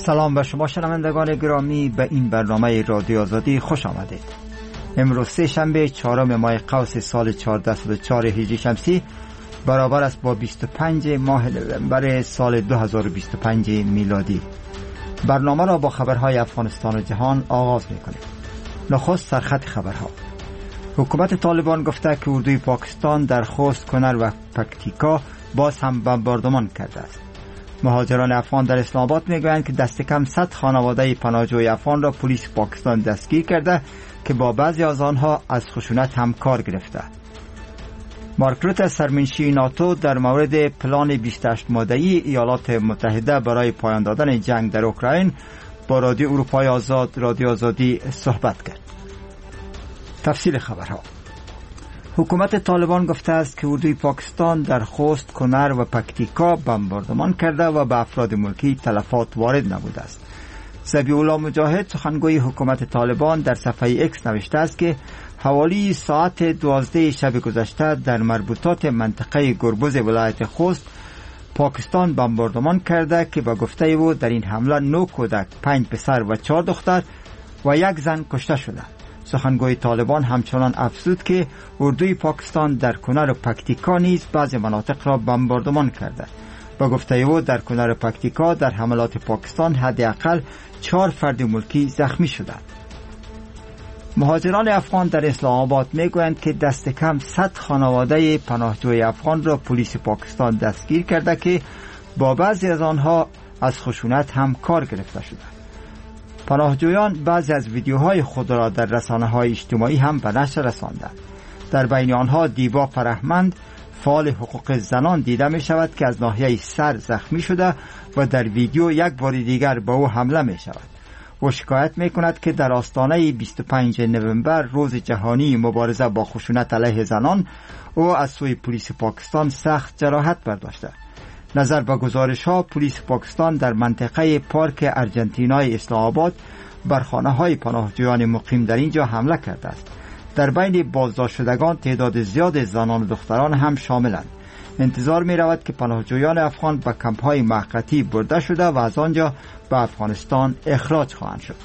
سلام به شما شنوندگان گرامی، به این برنامه رادیو آزادی خوش آمدید. امروز سه شنبه 4 ماه قوس سال 1404 هجری شمسی برابر است با 25 ماه نوامبر سال 2025 میلادی. برنامه را با خبرهای افغانستان و جهان آغاز می‌کنیم. نخست سرخط خبرها. حکومت طالبان گفته که اردوی پاکستان در خوست، کنر و پکتیکا باز هم بمباردمان کرده است. مهاجران افغان در اسلام آباد میگویند که دست کم 100 خانواده پناهجوی افغان را پلیس پاکستان دستگیر کرده که با بعضی از آنها از خشونت هم کار گرفته. مارک روته سرمنشی ناتو در مورد پلان 28 ماده‌ای ایالات متحده برای پایان دادن جنگ در اوکراین با رادیو اروپای آزاد رادیو آزادی صحبت کرد. تفصیل خبرها. حکومت طالبان گفته است که اردوی پاکستان در خوست، کنر و پکتیکا بمباردمان کرده و به افراد ملکی تلفات وارد نبوده است. ذبیح الله مجاهد سخنگوی حکومت طالبان در صفحه ایکس نوشته است که حوالی ساعت 12 شب گذشته در مربوطات منطقه گربز ولایت خوست پاکستان بمباردمان کرده که به گفته او در این حمله 9 کودک، 5 پسر و 4 دختر و 1 زن کشته شده. سخنگوی طالبان همچنان افزود که اردوی پاکستان در کنر و پکتیکا نیز بعضی مناطق را بمباردمان کرده. با گفته او در کنر و پکتیکا در حملات پاکستان حداقل 4 فرد ملکی زخمی شدند. مهاجران افغان در اسلام آباد میگویند که دست کم 100 خانواده پناهجوی افغان را پلیس پاکستان دستگیر کرده که با بعضی از آنها از خشونت هم کار گرفته شده. پناهجویان بعضی از ویدیوهای خود را در رسانه‌های اجتماعی هم به نشر رساندند. در بین آنها دیبا فرهمند، فعال حقوق زنان دیده می شود که از ناحیه سر زخمی شده و در ویدیو یک بار دیگر به او حمله می شود. او شکایت می کند که در آستانه 25 نوامبر روز جهانی مبارزه با خشونت علیه زنان او از سوی پلیس پاکستان سخت جراحت برداشته. نظر به گزارش‌ها پلیس پاکستان در منطقه پارک ارجنتینای اسلام آباد بر خانه‌های پناهجویان مقیم در اینجا حمله کرده است. در بین بازداشت شدگان تعداد زیاد زنان و دختران هم شاملند. انتظار می رود که پناهجویان افغان به کمپ‌های موقتی برده شده و از آنجا به افغانستان اخراج خواهند شد.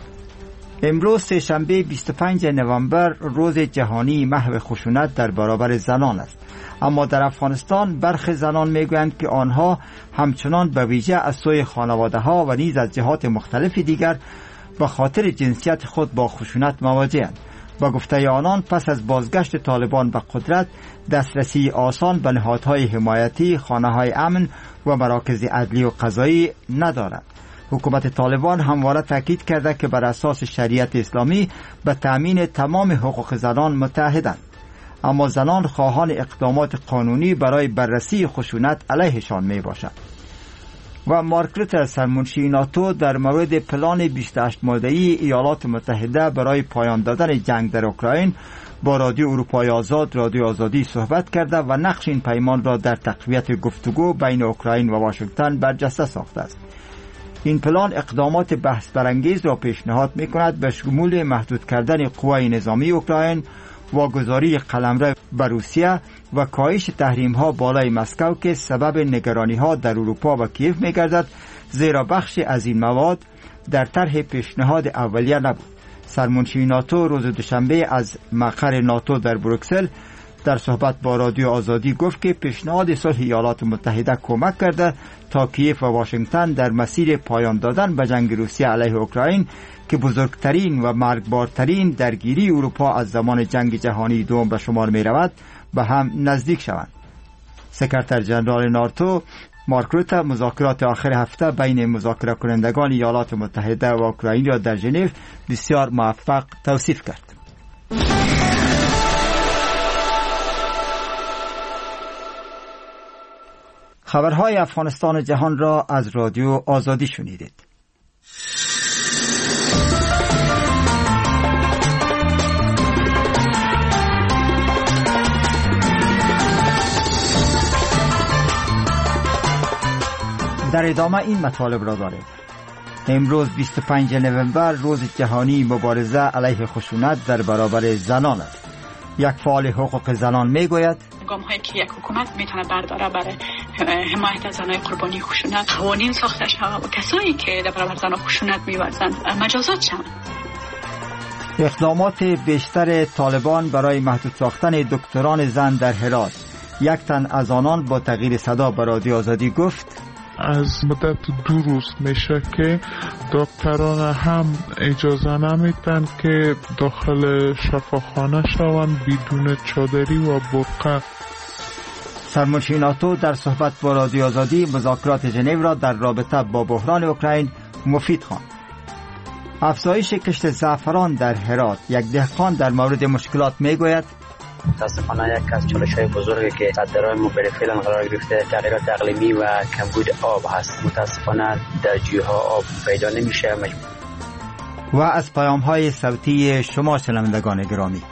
امروز سه شنبه 25 نوامبر روز جهانی محو خشونت در برابر زنان است. اما در افغانستان برخی زنان میگویند که آنها همچنان به ویژه از سوی خانواده‌ها و نیز از جهات مختلف دیگر به خاطر جنسیت خود با خشونت مواجه‌اند. با گفته آنان پس از بازگشت طالبان به قدرت دسترسی آسان به نهادهای حمایتی، خانه‌های امن و مراکز عدلی و قضایی ندارند. حکومت طالبان همواره تاکید کرده که بر اساس شریعت اسلامی به تأمین تمام حقوق زنان متحدند. اما زنان خواهان اقدامات قانونی برای بررسی خشونت علیهشان می باشند. و مارک روته سرمنشی ناتو در مورد پلان 28 ماده‌ای ایالات متحده برای پایان دادن جنگ در اوکراین با رادیو اروپای آزاد رادیو آزادی صحبت کرده و نقش این پیمان را در تقویت گفتگو بین اوکراین و واشنگتن برجسته ساخته است. این پلان اقدامات بحث برانگیز را پیشنهاد می‌کند به شمول محدود کردن قوای نظامی اوکراین، واگذاری قلمرو بر روسیه و کاهش تحریم‌ها بالای مسکو که سبب نگرانی‌ها در اروپا و کیف می‌گردد، زیرا بخشی از این مواد در طرح پیشنهاد اولیه نبود. سرمنشی ناتو روز دوشنبه از مقر ناتو در بروکسل در صحبت با رادیو آزادی گفت که پیشنهاد صلح ایالات متحده کمک کرده تا کیف و واشنگتن در مسیر پایان دادن به جنگ روسیه علیه اوکراین که بزرگترین و مرگبارترین درگیری اروپا از زمان جنگ جهانی دوم به شمار می رود به هم نزدیک شوند. سکرتر جنرال ناتو مارک روته مذاکرات آخر هفته بین مذاکره کنندگان ایالات متحده و اوکراین را در ژنو بسیار موفق توصیف کرد. خبرهای افغانستان و جهان را از رادیو آزادی شنیدید. در ادامه این مطالب را داریم. امروز 25 نوامبر روز جهانی مبارزه علیه خشونت در برابر زنان است. یک فعال حقوق زنان میگوید گام‌هایی که یک حکومت میتونه برداره برای حمایت از زنای قربانی خشونت قوانین ساخته شود و کسایی که در برابر زنان خشونت می‌ورزند مجازات شوند. اقدامات بیشتر طالبان برای محدود ساختن دکتران زن در هرات. یک تن از آنان با تغییر صدا به رادیو آزادی گفت از مدت 2 روز میشه که دکتران هم اجازه نمیدن که داخل شفاخانه شوند بدون چادری و برقع. سرمنشی ناتو در صحبت با رادیو آزادی مذاکرات ژنو را در رابطه با بحران اوکراین مفید خواند. افزایش کشت زعفران در هرات. یک دهقان در مورد مشکلات میگوید متاسفانه یک از چالش‌های بزرگی که صدرهای ما بالفعل قرار گرفته تغییرات اقلیمی و کمبود آب هست. متاسفانه در جوی‌ها آب پیدا نمیشه. و از پیام‌های صوتی شما شنوندگان گرامی،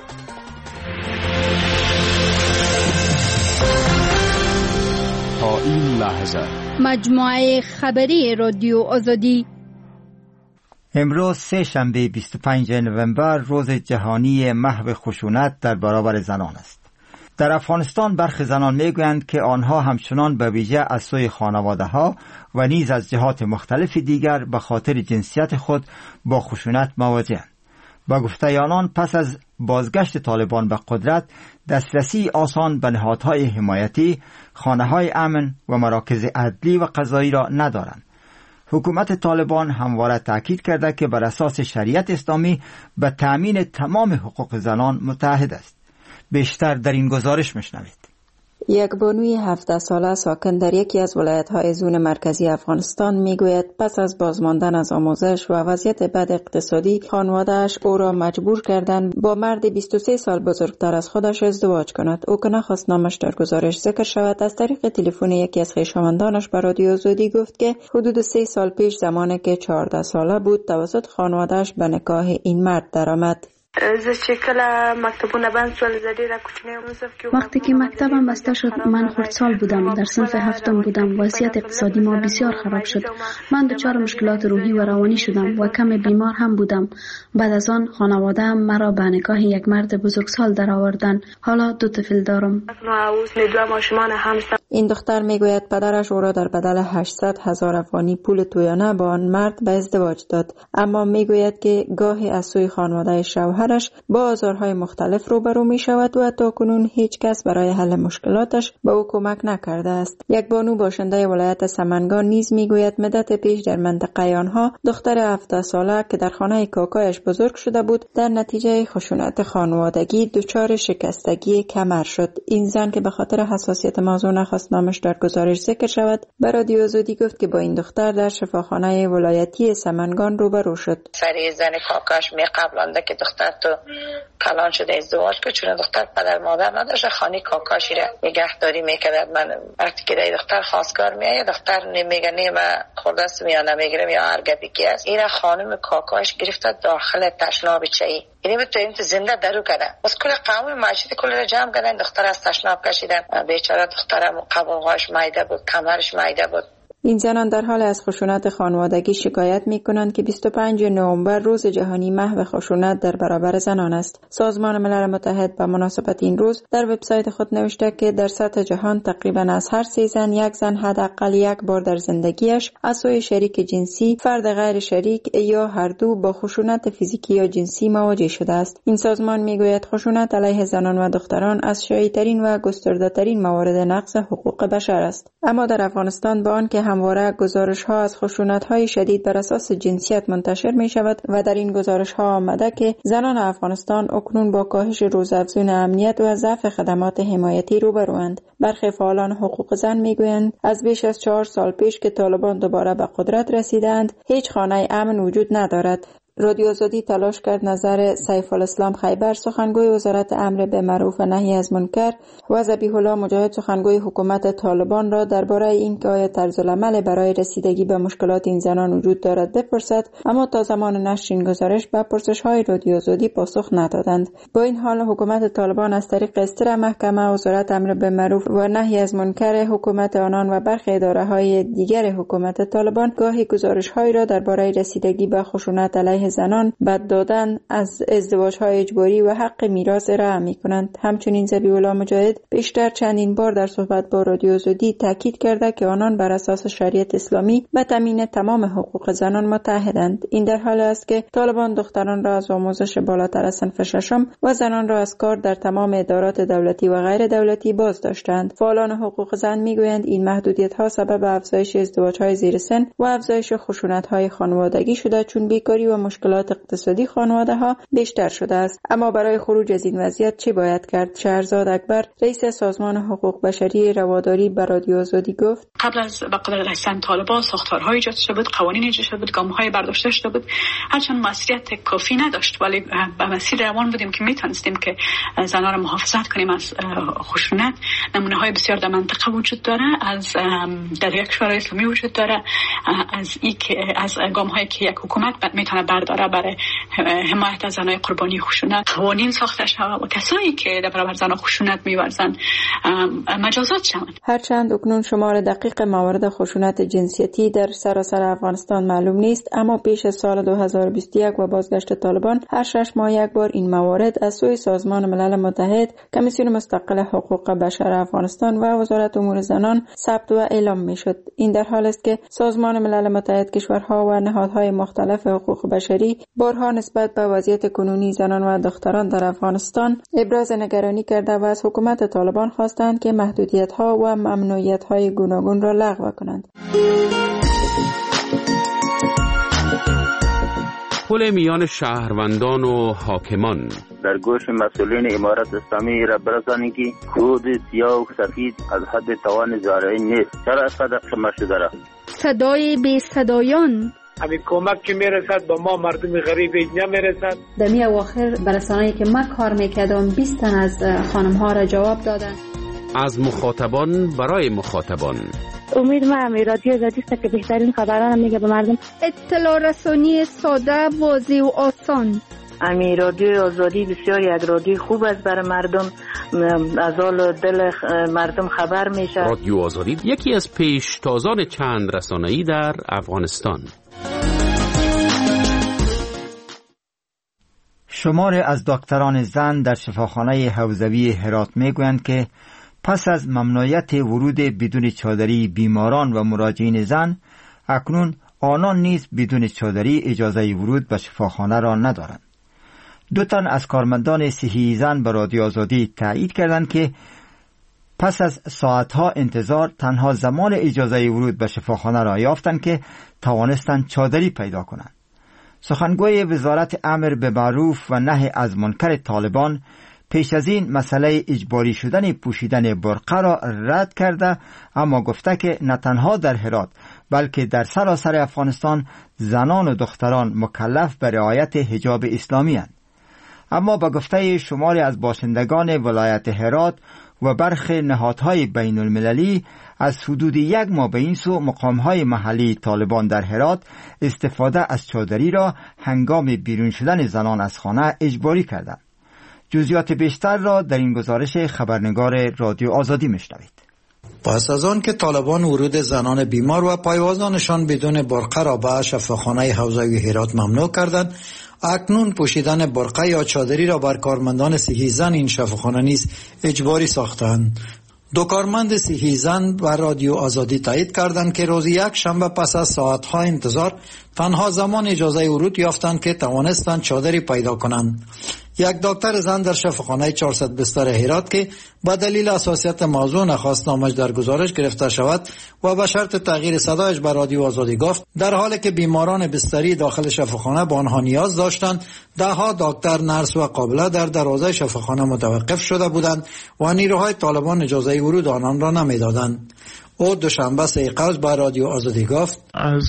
تا این لحظه مجموعه خبری رادیو آزادی. امروز سه شنبه 25 نوامبر روز جهانی محو خشونت در برابر زنان است. در افغانستان برخی زنان میگویند که آنها همچنان به ویژه از سوی خانواده‌ها و نیز از جهات مختلف دیگر به خاطر جنسیت خود با خشونت مواجه‌اند. با گفته آنان پس از بازگشت طالبان به قدرت دسترسی آسان به نهادهای حمایتی، خانه‌های امن و مراکز عدلی و قضایی را ندارند. حکومت طالبان همواره تاکید کرده که بر اساس شریعت اسلامی به تأمین تمام حقوق زنان متعهد است. بیشتر در این گزارش میشنوید. یک بانوی 17 ساله ساکن در یکی از ولایت‌های زون مرکزی افغانستان میگوید پس از بازماندن از آموزش و وضعیت بد اقتصادی خانواده‌اش او را مجبور کردند با مرد 23 سال بزرگتر از خودش ازدواج کند. او که نخواست نامش در گزارش ذکر شود از طریق تلفن یکی از خویشاوندانش به رادیو آزادی گفت که حدود 3 سال پیش زمانی که 14 ساله بود توسط خانواده‌اش به نکاح این مرد درآمد. وقتی که مکتبم بسته شد من خردسال بودم، در صنف 7 بودم. وضعیت اقتصادی ما بسیار خراب شد. من دچار مشکلات روحی و روانی شدم و کم بیمار هم بودم. بعد از آن خانواده‌ام مرا به نکاح یک مرد بزرگسال درآوردند. حالا 2 طفل دارم. این دختر میگوید پدرش او را در بدل 800,000 افغانی پول تویانه با آن مرد به ازدواج داد، اما میگوید که گاهی از سوی خانواده شوهرش با آزارهای مختلف روبرو می شود و تاکنون هیچ کس برای حل مشکلاتش به او کمک نکرده است. یک بانو باشنده ولایت سمنگان نیز میگوید مدت پیش در منطقه آنها دختر 17 ساله که در خانه کاکایش بزرگ شده بود در نتیجه خشونت خانوادگی دچار شکستگی کمر شد. این زن که به خاطر حساسیت موضوع نخواست نامش در گزارش ذکر شود به رادیو آزادی گفت که با این دختر در شفاخانه ولایتی سمنگان روبرو شد. سری زن کاکاش می قبلانده که دختر تو کلان شده ازدواج که چون دختر پدر مادر نداشته خانه کاکاشی را نگهداری میکرد. من وقتی که دختر خواستگار میاد دختر نمیگه نیمه خورده است یا نمیگیرم یا هر گپی که است، این خانم کاکاش گرفته داخل تشناب چایی، یعنی تو این زنده درو کرده. بس کل قوم مسجد کل را جمع کردن دختر از تشناب کشیدن. بیچاره دخترم قبولهاش مایده بود، کمرش مایده بود. این زنان در حال از خشونت خانوادگی شکایت می‌کنند که 25 نوامبر روز جهانی محو خشونت در برابر زنان است. سازمان ملل متحد به مناسبت این روز در وبسایت خود نوشته که در سطح جهان تقریباً از هر 3 زن یک زن حداقل یک بار در زندگیش از سوی شریک جنسی، فرد غیر شریک یا هر دو با خشونت فیزیکی یا جنسی مواجه شده است. این سازمان می‌گوید خشونت علیه زنان و دختران از شایع‌ترین و گسترده‌ترین موارد نقض حقوق بشر است. اما در افغانستان با آنکه همواره گزارش‌ها از خشونت‌های شدید بر اساس جنسیت منتشر می‌شود و در این گزارش‌ها آمده که زنان افغانستان اکنون با کاهش روزافزون امنیت و ضعف خدمات حمایتی روبروند. برخی فعالان حقوق زن می‌گویند از بیش از 4 سال پیش که طالبان دوباره به قدرت رسیدند هیچ خانه امن وجود ندارد. رادیو آزادی تلاش کرد نظر سیف الاسلام خیبر سخنگوی وزارت امر به معروف و نهی از منکر و ذبیح الله مجاهد سخنگوی حکومت طالبان را درباره اینکه آیا طرزالعمل برای رسیدگی به مشکلات این زنان وجود دارد بپرسد، اما تا زمان نشر این گزارش به پرسش‌های رادیو آزادی پاسخ ندادند. با این حال حکومت طالبان از طریق استر محکمه وزارت امر به معروف و نهی از منکر حکومت آنان و برخی اداره‌های دیگر حکومت طالبان گاهی گزارش‌هایی را درباره رسیدگی به خشونت علیه زنان بد دادن از ازدواج‌های اجباری و حق میراث رعا می‌کنند. همچنین ذبیح الله مجاهد بیشتر چندین بار در صحبت با رادیو آزادی تاکید کرده که آنان بر اساس شریعت اسلامی به تامین تمام حقوق زنان متحدند. این در حال است که طالبان دختران را از آموزش بالاتر از صنف ششم و زنان را از کار در تمام ادارات دولتی و غیر دولتی باز داشتند. فعالان حقوق زن میگویند این محدودیت‌ها سبب افزایش ازدواج‌های زیر سن و افزایش خشونت‌های خانوادگی شده، چون بیکاری و مشکلات اقتصادی خانواده‌ها بیشتر شده است. اما برای خروج از این وضعیت چه باید کرد؟ شهرزاد اکبر، رئیس سازمان حقوق بشری رواداری، به رادیو آزادی گفت: قبل از به قدرت رسیدن طالبان ساختارهای ایجاد شده بود، قوانین ایجاد شده بود، گام‌های برداشته شده بود، هرچند مسئولیت کافی نداشت، ولی به مسیر روان بودیم که میتونستیم که زنان را محافظت کنیم از خشونت. نمونه‌های بسیار در منطقه وجود داره، از در یک کشور اسلامی وجود داره، از گام‌هایی که یک حکومت میتونه برداره برای حمایت از زنان قربانی خشونت. قوانین ساخته شود و کسایی که در برابر زنان خشونت می‌ورزند مجازات شوند. هرچند اکنون شمار دقیق موارد خشونت جنسیتی در سراسر افغانستان معلوم نیست، اما پیش از سال 2021 و بازگشت طالبان هر 6 ماه یک بار این موارد از سوی سازمان ملل متحد، کمیسیون مستقل حقوق بشر افغانستان و وزارت امور زنان ثبت و اعلام میشد. این در حال است که سازمان ملل متحد، کشورها و نهادهای مختلف حقوق بشری بارها نسبت به وضعیت کنونی زنان و دختران در افغانستان ابراز نگرانی کرده و از حکومت طالبان خواستند که محدودیت‌ها و ممنوعیت‌های گوناگون را لغو کنند. پل میان شهروندان و حاکمان. در گوش مسئولین امارت اسلامی را برسانید که کود سیاه و سفید از حد توان زارعی نیست. چرا صدق شما شده را؟ صدای بی صدایان. همین کمک که میرسد با ما مردم غریب نمیرسد. در می اواخر برسانه‌ای که ما کار میکردم 20 تن از خانم‌ها را جواب دادن. از مخاطبان برای مخاطبان. امید ما رادیو آزادی است که بهترین خبران میگه به مردم. اطلاع رسانی ساده، واضح و آسان. رادیو آزادی بسیار یک رادیو خوب است برای مردم، از حال دل مردم خبر میشه. رادیو آزادی یکی از پیشتازان چند رسانه‌ای در افغانستان. شماری از دکتران زن در شفاخانه حوزوی هرات میگویند که پس از ممنوعیت ورود بدون چادری بیماران و مراجعین زن، اکنون آنان نیز بدون چادری اجازه ورود به شفاخانه را ندارند. 2 تن از کارمندان صحی زن به رادیو آزادی تایید کردند که پس از ساعتها انتظار تنها زمان اجازه ورود به شفاخانه را یافتند که توانستند چادری پیدا کنند. سخنگوی وزارت امر به معروف و نهی از منکر طالبان پیش از این مسئله اجباری شدن پوشیدن برقه را رد کرده، اما گفته که نه تنها در هرات بلکه در سراسر افغانستان زنان و دختران مکلف به رعایت حجاب اسلامی اند. اما به گفته شماری از باشندگان ولایت هرات و برخی نهادهای بین المللی، از حدود 1 ماه به این سو مقامهای محلی طالبان در هرات استفاده از چادری را هنگام بیرون شدن زنان از خانه اجباری کردند. جزئیات بیشتر را در این گزارش خبرنگار رادیو آزادی میشنوید. پس از آن که طالبان ورود زنان بیمار و پایوازانشان بدون برقه را به شفاخانه حوزوی هرات ممنوع کردند، اکنون پوشیدن برقه یا چادری را بر کارمندان صحی زن این شفاخانه نیز اجباری ساختند. 2 کارمند صحی زن و رادیو آزادی تایید کردند که روز یک شنبه پس از ساعتها انتظار تنها زمان اجازه ورود یافتند که توانستند چادری پیدا کنند. یک دکتر زن در شفاخانه 400 بستر هرات که به دلیل حساسیت موضوع نخواست نامش در گزارش گرفته شود و به شرط تغییر صدایش به رادیو آزادی گفت در حالی که بیماران بستری داخل شفاخانه به آنها نیاز داشتند، 10 دکتر، نرس و قابله در دروازه شفاخانه متوقف شده بودند و نیروهای طالبان اجازه ورود آنان را نمیدادند. او دوشنبه 3 قوس به رادیو آزادی گفت از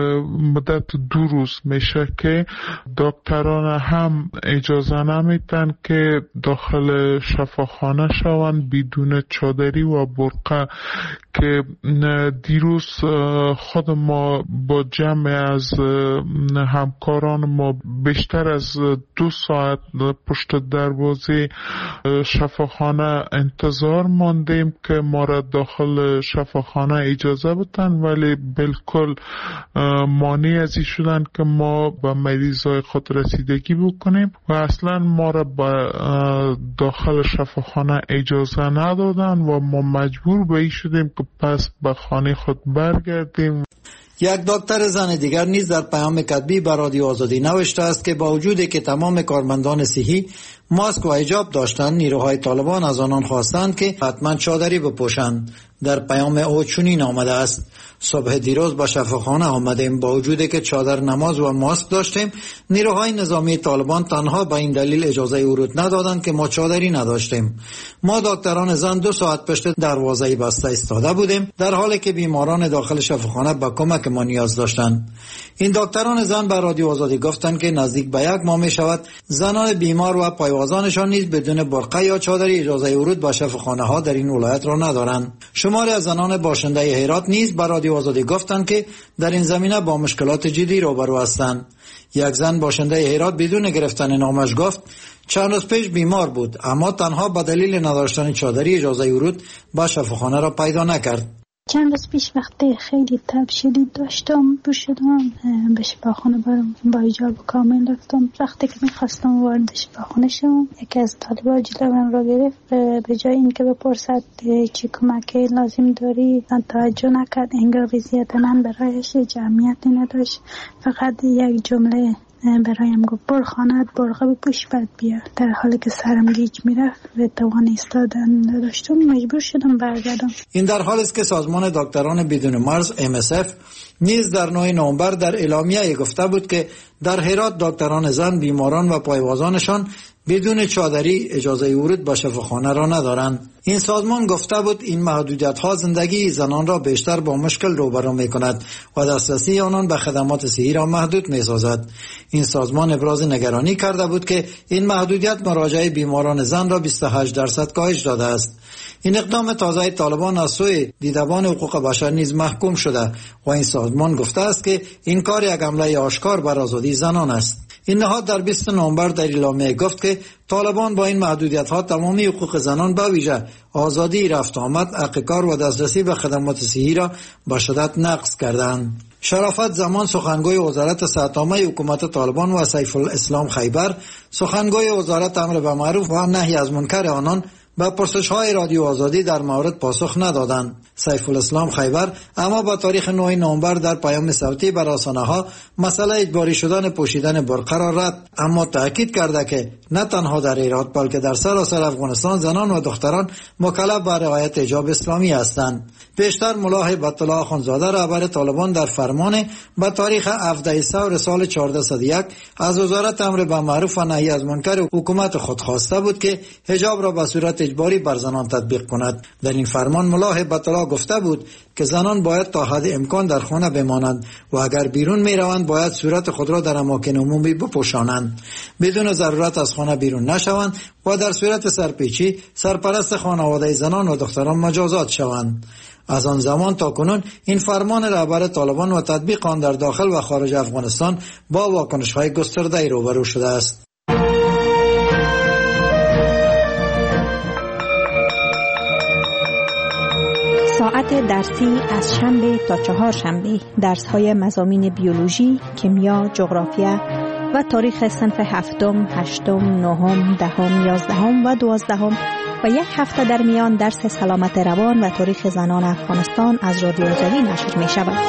مدت 2 روز میشه که دکتران هم اجازه نمیدن که داخل شفاخانه شوند بدون چادری و برقه، که دیروز خود ما با جمع از همکاران ما بیشتر از 2 ساعت پشت دروازه شفاخانه انتظار ماندیم که ما را داخل شفاخانه شفاخانه اجازه بدن، ولی بالکل مانع ازی شدن که ما به مریضای خود رسیدگی بکنیم و اصلا ما را به داخل شفاخانه اجازه ندادن و ما مجبور به این شدیم که پس به خانه خود برگردیم. یک دکتر زن دیگر نیز در پیام کتبی به رادیو آزادی نوشته است که با وجودی که تمام کارمندان صحی ماسک و حجاب داشتند، نیروهای طالبان از آنان خواستند که حتما چادری بپوشند. در پیام او چنین آمده است: صبح دیروز به شفاخانه آمدیم، با وجودی که چادر نماز و ماسک داشتیم، نیروهای نظامی طالبان تنها به این دلیل اجازه ورود ندادند که ما چادری نداشتیم. ما دکتران زن 2 ساعت پشت دروازه بسته ایستاده بودیم، در حالی که بیماران داخل شفاخانه به کمک ما نیاز داشتند. این دکتران زن به رادیو آزادی گفتند که نزدیک به 1 ماه می شود زنان بیمار و پایوازانشان نیز بدون برقه یا چادری اجازه ورود به شفاخانه ها در این ولایت را ندارند. شماری از زنان باشنده هرات نیز به رادیو آزادی گفتند که در این زمینه با مشکلات جدی روبرو هستند. یک زن باشنده هرات بدون گرفتن نامش گفت چند روز پیش بیمار بود، اما تنها به دلیل نداشتن چادری اجازه ورود به شفاخانه را پیدا نکرد. چند روز پیش وقتی خیلی تب شدید داشتم شدم به شفاخانه برم با حجاب کامل رفتم. وقتی که میخواستم وارد شفاخانه شدم، یکی از طالبان جلوی من را گرفت. به جای اینکه بپرسد چی کمکی لازم داری توجه نکرد. انگار وضعیت من برایش جمعیتی نداشت، فقط یک جمله برایم گفت برو خانه‌ات برقه بپوش بعد بیا. در حالی که سرم گیج میرفت و توان ایستادن نداشتم، مجبور شدم برگردم. این در حالی است که سازمان دکتران بدون مرز MSF نیز در 9 نوامبر در اعلامیه گفته بود که در هرات دکتران زن بیماران و پایوازانشان بدون چادری اجازه ورود به شفاخانه را ندارند. این سازمان گفته بود این محدودیت ها زندگی زنان را بیشتر با مشکل روبرو می کند و دسترسی آنان به خدمات صحی را محدود می سازد. این سازمان ابراز نگرانی کرده بود که این محدودیت مراجعه بیماران زن را 28% کاهش داده است. این اقدام تازه طالبان از سوی دیدبان حقوق بشر نیز محکوم شده و این سازمان گفته است که این کار یک حمله آشکار بر آزادی زنان است. این نهاد در 20 نوامبر در اعلامیه گفت که طالبان با این محدودیت‌ها تمامی حقوق زنان به ویژه آزادی رفت آمد، حق کار و دسترسی به خدمات صحی را به شدت نقض کردند. شرافت زمان سخنگوی وزارت صحت عامه حکومت طالبان و سیف الاسلام خیبر سخنگوی وزارت امر به معروف و نهی از منکر آنان به پرسش‌های رادیو آزادی در مورد پاسخ ندادند. سیف الاسلام خیبر اما با تاریخ 9 نوامبر در پیام صوتی بر رسانه‌ها مسئله اجباری شدن پوشیدن برقه را رد، اما تاکید کرده که نه تنها در هرات بلکه در سراسر افغانستان زنان و دختران مکلف به رعایت حجاب اسلامی هستند. پیشتر ملا هیبت الله اخوندزاده رهبر طالبان در فرمان به تاریخ 17 ثور سال 1401 از وزارت امر به معروف و نهی از منکر حکومت خود خواسته بود که حجاب را به صورت اجباری بر زنان تطبیق کند. در این فرمان ملا هیبت الله گفته بود که زنان باید تا حد امکان در خانه بمانند و اگر بیرون می روند باید صورت خود را در اماکن عمومی بپوشانند، بدون ضرورت از خانه بیرون نشوند و در صورت سرپیچی سرپرست خانواده زنان و دختران مجازات شوند. از آن زمان تا کنون این فرمان رهبر طالبان و تطبیق آن در داخل و خارج افغانستان با واکنش‌های گسترده‌ای روبرو شده است. ساعت درسی از شنبه تا چهارشنبه درس‌های مضامین بیولوژی، کیمیا، جغرافیا و تاریخ صنف 7، 8، 9، 10، 11 و 12 و یک هفته در میان درس سلامت روان و تاریخ زنان افغانستان از رادیو آزادی نشر می شود.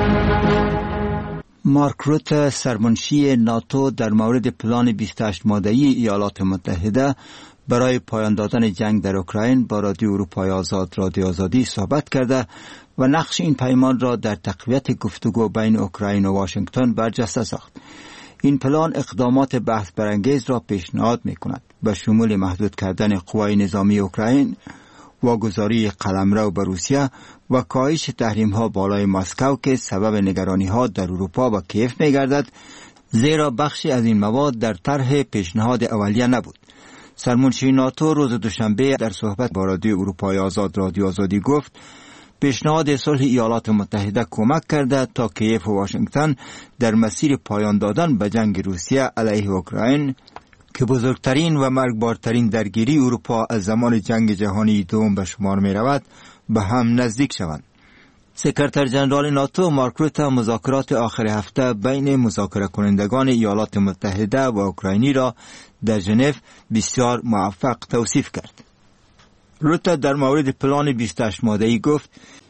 مارک روت سرمنشی ناتو در مورد پلان 28 ماده‌ای ایالات متحده برای پایان دادن جنگ در اوکراین با رادیو اروپای آزاد رادیو آزادی صحبت کرده و نقش این پیمان را در تقویت گفتگو بین اوکراین و واشنگتن برجسته ساخت. این پلان اقدامات بحث برانگیز را پیشنهاد می کند، به شمول محدود کردن قوای نظامی اوکراین، واگذاری قلمرو به روسیه و کاهش تحریم ها بالای مسکو که سبب نگرانی ها در اروپا و کیف می گردد، زیرا بخشی از این مواد در طرح پیشنهاد اولیه نبود. سرمنشی ناتو روز دوشنبه در صحبت با رادیو اروپای آزاد رادیو آزادی گفت پیشنهاد صلح ایالات متحده کمک کرده تا کیف و واشنگتن در مسیر پایان دادن به جنگ روسیه علیه اوکراین که بزرگترین و مرگبارترین درگیری اروپا از زمان جنگ جهانی دوم به شمار می رود به هم نزدیک شوند. سکرتر جنرال ناتو مارک روته مذاکرات آخر هفته بین مذاکره کنندگان ایالات متحده و اوکراینی را در ژنو بسیار موفق توصیف کرد. روته در مورد پلان 28 ماده‌ای گفت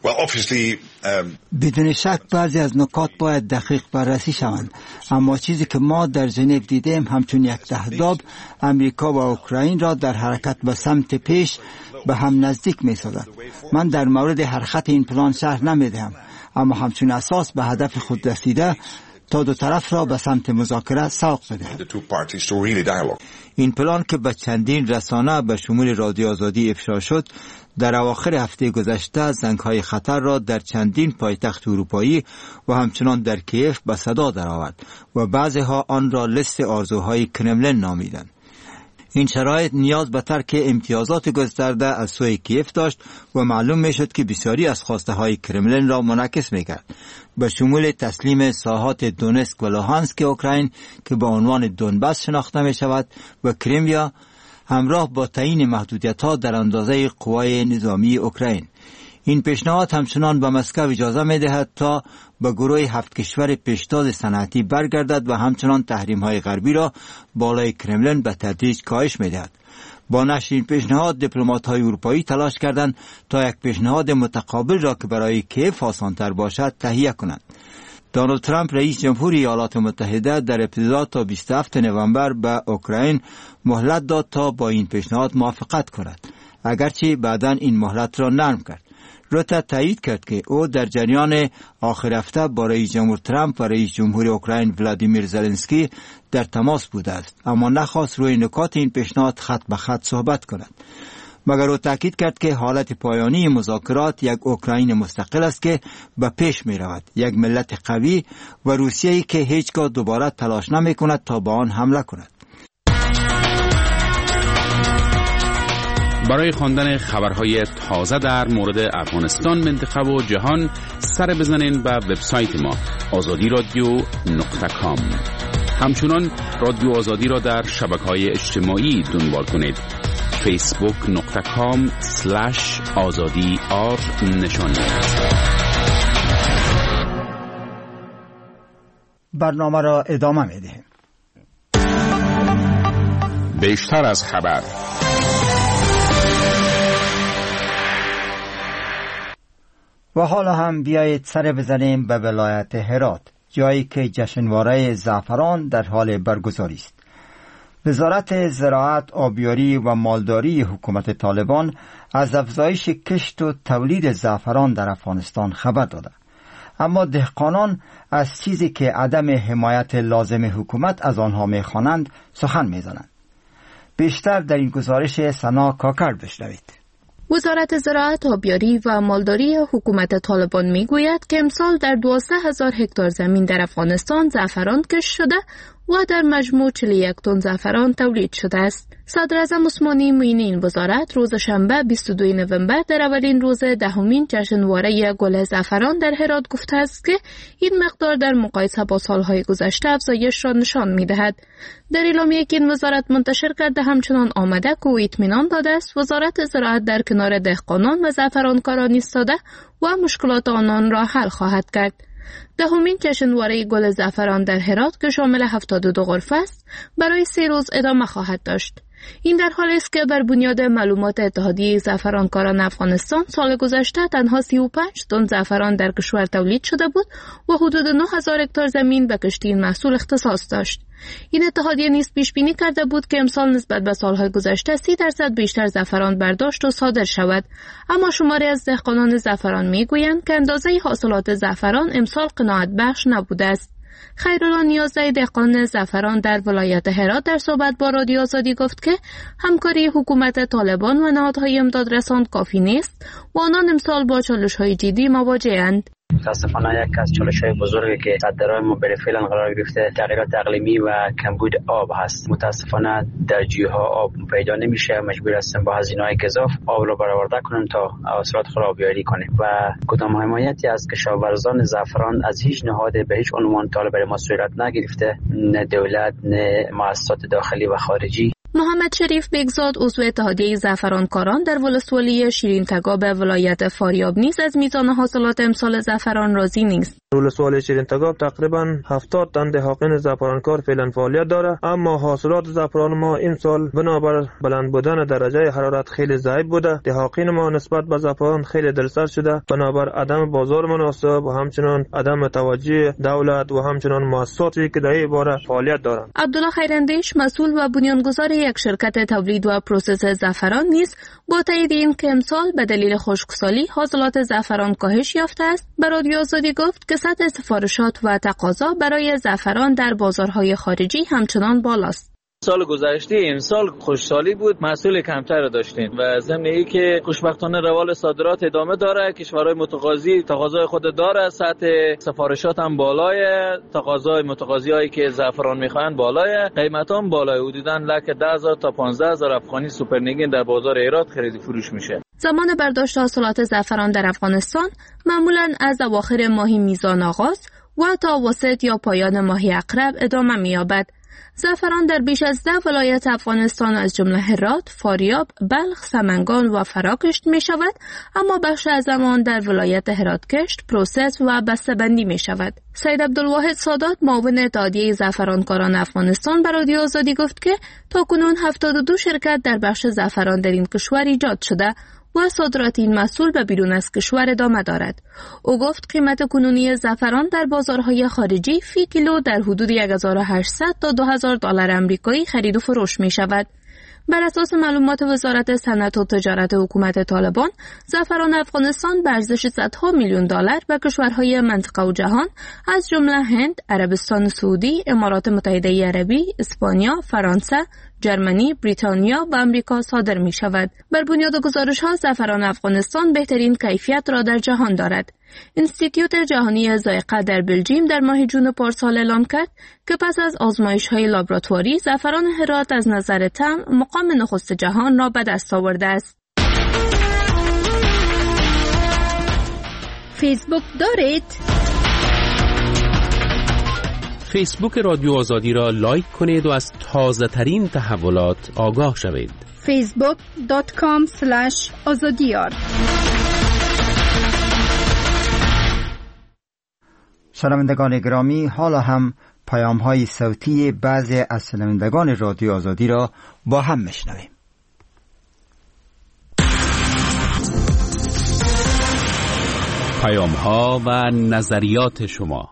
بدون شک بعضی از نکات باید دقیق بررسی شوند، اما چیزی که ما در ژنو دیدیم همچون یک تهداب امریکا و اوکراین را در حرکت به سمت پیش به هم نزدیک می سازد. من در مورد حرکت این پلان شرح نمی دهم، اما همچون اساس به هدف خود رسیده تا دو طرف را به سمت مذاکره سوق بدهد. این پلان که به چندین رسانه به شمول رادیو آزادی افشا شد، در اواخر هفته گذشته زنگ‌های خطر را در چندین پایتخت اروپایی و همچنان در کیف به صدا درآورد و بعضی‌ها آن را لیست آرزوهای کرملین نامیدند. این شرایط نیاز به ترک امتیازات گسترده از سوی کیف داشت و معلوم می شد که بسیاری از خواسته های کرملین را منعکس می کرد، به شمول تسلیم ساحات دونسک و لوهانسک اوکراین که به عنوان دونباس شناخته می شود و کریمیا، همراه با تعیین محدودیت ها در اندازه قوای نظامی اوکراین. این پیشنهاد همچنان به مسکو اجازه می دهد تا به گروه 7 کشور پیشتاز صنعتی برگردد و همچنان تحریم های غربی را بالای کرملین به تدریج کاهش می دهد. با نشر این پیشنهاد دیپلمات های اروپایی تلاش کردند تا یک پیشنهاد متقابل را که برای کیف آسان‌تر باشد تهیه کنند. دونالد ترامپ رئیس جمهوری ایالات متحده در ابتدا تا 27 نوامبر به اوکراین مهلت داد تا با این پیشنهاد موافقت کند، اگرچه بعداً این مهلت را نرم کرد. روته تایید کرد که او در جریان آخر هفته با رئیس جمهور ترامپ و رئیس جمهور اوکراین ولادیمیر زلنسکی در تماس بوده است، اما نخواست روی نکات این پیشنهاد خط به خط صحبت کند. مگر او تاکید کرد که حالت پایانی مذاکرات یک اوکراین مستقل است که به پیش می رود، یک ملت قوی و روسیه‌ای که هیچگاه دوباره تلاش نمی کند تا به آن حمله کند. برای خواندن خبرهای تازه در مورد افغانستان، منطقه و جهان سر بزنین به وبسایت ما azadiradio.com. همچنان رادیو آزادی را در شبکه‌های اجتماعی دنبال کنید. facebook.com/azadi_r نشان. برنامه را ادامه می‌دهیم. بیشتر از خبر. و حالا هم بیایید سر بزنیم به ولایت هرات، جایی که جشنواره زعفران در حال برگزاری است. وزارت زراعت، آبیاری و مالداری حکومت طالبان از افزایش کشت و تولید زعفران در افغانستان خبر داده، اما دهقانان از چیزی که عدم حمایت لازم حکومت از آنها می‌خوانند سخن می‌زنند. بیشتر در این گزارش سنا کاکر بشنوید. وزارت زراعت، آبیاری و مالداری حکومت طالبان میگوید که امسال در 12,000 هکتار زمین در افغانستان زعفران کشت شده و در مجموع 41 تن زعفران تولید شده است. صدر اعظم عثمانی معین این وزارت روز شنبه 22 نوامبر در اولین روز دهمین جشنواره گل زعفران در هرات گفته است که این مقدار در مقایسه با سالهای گذشته افزایش را نشان می‌دهد. در اعلامیه‌ای که این وزارت منتشر کرده همچنان آمده که او اطمینان داده است وزارت زراعت در کنار دهقانان و زعفرانکاران ایستاده و مشکلات آنان را حل خواهد کرد. دهمین جشنواره گل زعفران در هرات که شامل 72 غرفه است برای 3 روز ادامه خواهد داشت. این در حالی است که بر بنیاد معلومات اتحادیه زعفرانکاران افغانستان سال گذشته تنها 35 تن زعفران در کشور تولید شده بود و حدود 9,000 هکتار زمین به کشتی این محصول اختصاص داشت. این اتحادیه نیز پیش بینی کرده بود که امسال نسبت به سالهای گذشته 30% بیشتر زعفران برداشت و صادر شود، اما شماری از دهقانان زعفران میگویند که اندازه حاصلات زعفران امسال قناعت بخش نبوده است. خیرالله نیازی، دهقان زعفران در ولایت هرات، در صحبت با رادیو آزادی گفت که همکاری حکومت طالبان و نهادهای امدادرسان کافی نیست و آنان امسال با چالش‌های جدی مواجه‌اند. متاسفانه یک از چالش‌های بزرگی که صدرهای ما فعلا قرار گرفته تغییرات اقلیمی و کمبود آب هست. متاسفانه در جوی‌ها آب پیدا نمیشه، مجبور هستیم با هزینه‌های گزاف آب رو برآورده کنیم تا حاصلات خود را آبیاری کنیم و کدام حمایتی از کشاورزان زعفران از هیچ نهاد به هیچ عنوان طالب ما صورت نگرفته، نه دولت نه مؤسسات داخلی و خارجی. محمد محمد شریف بگزاد عضو اتحادیه زعفرانکاران در ولسوالی شیرین تگاب ولایت فاریاب نیز از میزان حاصلات امسال زعفران راضی نیست. ولسوالی شیرین تگاب تقریبا 70 تن دهقان زعفرانکار فعلا فعالیت داره، اما حاصلات زعفران ما این سال بنابر بلند بودن درجه حرارت خیلی ضعیف بوده. دهقان ما نسبت به زعفران خیلی دلسرد شده بنابر عدم بازار مناسب و همچنان عدم توجه دولت و همچنان مؤسساتی که در این باره فعالیت دارند. عبدالله خیراندیش مسئول و بنیانگذار یک شرکت تولید و پروسس زعفران نیز با تایید این که امسال به دلیل خشکسالی حاصلات زعفران کاهش یافته است، به رادیو آزادی گفت که سطح سفارشات و تقاضا برای زعفران در بازارهای خارجی همچنان بالاست. سال گذشته امسال خوشحالی بود، محصول کمتر داشتیم و ضمن این که خوشبختانه روال صادرات ادامه داره. کشورهای متقاضی تقاضای خود داره، سطح سفارشات هم بالای، تقاضای متقاضیایی که زعفران میخوان بالای، قیمت هم بالای، حدوداً لکه 10,000 تا 15,000 افغانی سوپرنگین در بازار ایراد خرید فروش میشه. زمان برداشت حاصلات زعفران در افغانستان معمولاً از اواخر ماه میزان آغاز و تا وسط یا پایان ماه اقرب ادامه می‌یابد. زعفران در بیش از 10 ولایت افغانستان از جمله هرات، فاریاب، بلخ، سمنگان و فرا کشت می شود، اما بخش از آن در ولایت هرات کشت، پروسس و بسته‌بندی می شود. سید عبدالواحد سادات معاون اتحادیه زعفرانکاران افغانستان به رادیو آزادی گفت که تاکنون 72 شرکت در بخش زعفران در این کشور ایجاد شده و صادرات این محصول به بیرون از کشور ادامه دارد. او گفت قیمت کنونی زعفران در بازارهای خارجی فی کیلو در حدود 1800 تا 2000 دلار آمریکایی خرید و فروش می شود. بر اساس معلومات وزارت صنعت و تجارت حکومت طالبان، زعفران افغانستان به ارزش صدها میلیون دلار به کشورهای منطقه و جهان از جمله هند، عربستان سعودی، امارات متحده عربی، اسپانیا، فرانسه، جرمنی، بریتانیا و آمریکا صادر می شود. بر بنیاد گزارش ها زعفران افغانستان بهترین کیفیت را در جهان دارد. انستیتیوت جهانی ذائقه در بلژیم در ماه جون پارسال اعلام کرد که پس از آزمایش های لابراتواری زعفران هرات از نظر طعم مقام نخست جهان را به دست آورده است. فیسبوک دارید؟ فیسبوک رادیو آزادی را لایک کنید و از تازه ترین تحولات آگاه شوید. facebook.com/azadiyar. شنوندگان گرامی، حالا هم پیام های صوتی بعضی از شنوندگان رادیو آزادی را با هم میشنویم. پیام ها و نظریات شما.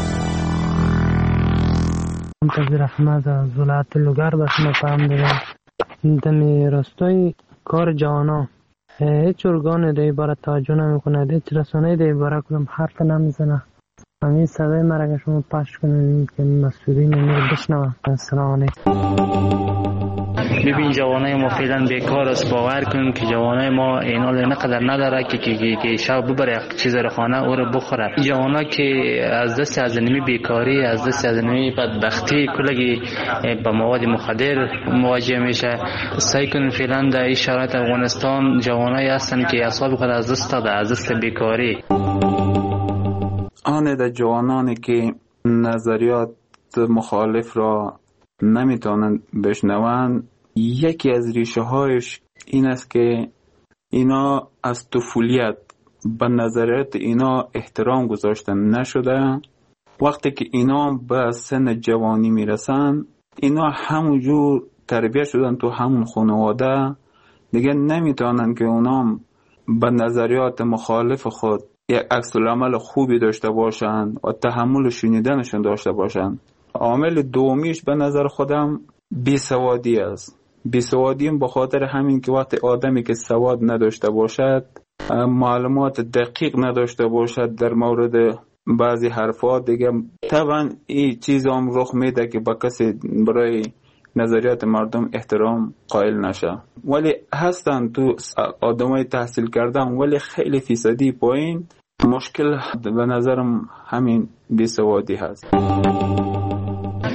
منتظر احمد از ولایت لوگر به شما پیام دارم. دمی راستای کار جوانا هیچ ارگان دی باره توجه نمیکنه، هیچ رسانه دی باره کدام حرف نمیزنه. همین صدای مرا که شما پخش کنید که مسئولین رو بشنوه. السلام علیکم. ببین جوانای ما فعلا بیکار است. باور کنیم که جوانای ما اینا اینقدر نداره که شب ببره چیز رو خانه او رو بخوره. جوانا که از دست از نمی بیکاری، از دست از نمی بدبختی کلگی با مواد مخدر مواجه میشه. سعی کنیم فعلا در این شرایط افغانستان جوانای هستن که اعصاب خود از دست داده، از دست بیکاری. آن در جوانانی که نظریات مخالف را نمیتونن بشنون، یکی از ریشه هایش این است که اینا از طفولیت به نظریات اینا احترام گذاشتن نشده. وقتی که اینا به سن جوانی میرسن، اینا همونجور تربیت شدن تو همون خانواده، دیگه نمیتونن که اونا به نظریات مخالف خود یک عکس العمل خوبی داشته باشن و تحمل شنیدنشون داشته باشن. عامل دومیش به نظر خودم بیسوادی است. بیسوادی به خاطر همین که وقتی آدمی که سواد نداشته باشد، معلومات دقیق نداشته باشد در مورد بعضی حرفات، دیگه طبعا این چیز هم رخ میده که با کسی برای نظریات مردم احترام قائل نشه. ولی هستن تو آدمای تحصیل کردن ولی خیلی فیصدی پایین. مشکل به نظرم همین بیسوادی هست.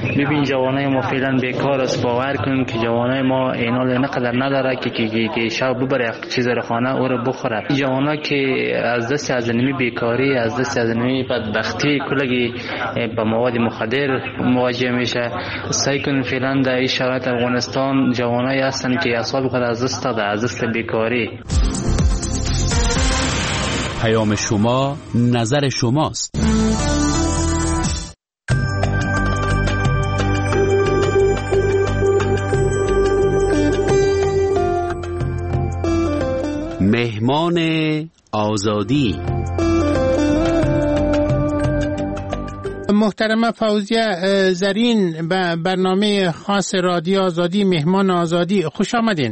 ببین جوانای ما فعلا بیکار است. باور کن که جوانای ما اینا نقدر نداره که شب ببره چیز رو خانه او رو بخوره. جوانا که از دست از نمی بیکاری، از دست از نمی بدبختی کلگی با مواد مخدر مواجه میشه. سعی کن فعلا در این شرایط افغانستان جوانایی هستن که اعصاب خود از دست داده، از دست بیکاری. پیام شما نظر شماست. مهمان آزادی. محترمه فوزیه زرین به برنامه خاص رادیو آزادی مهمان آزادی خوش آمدین.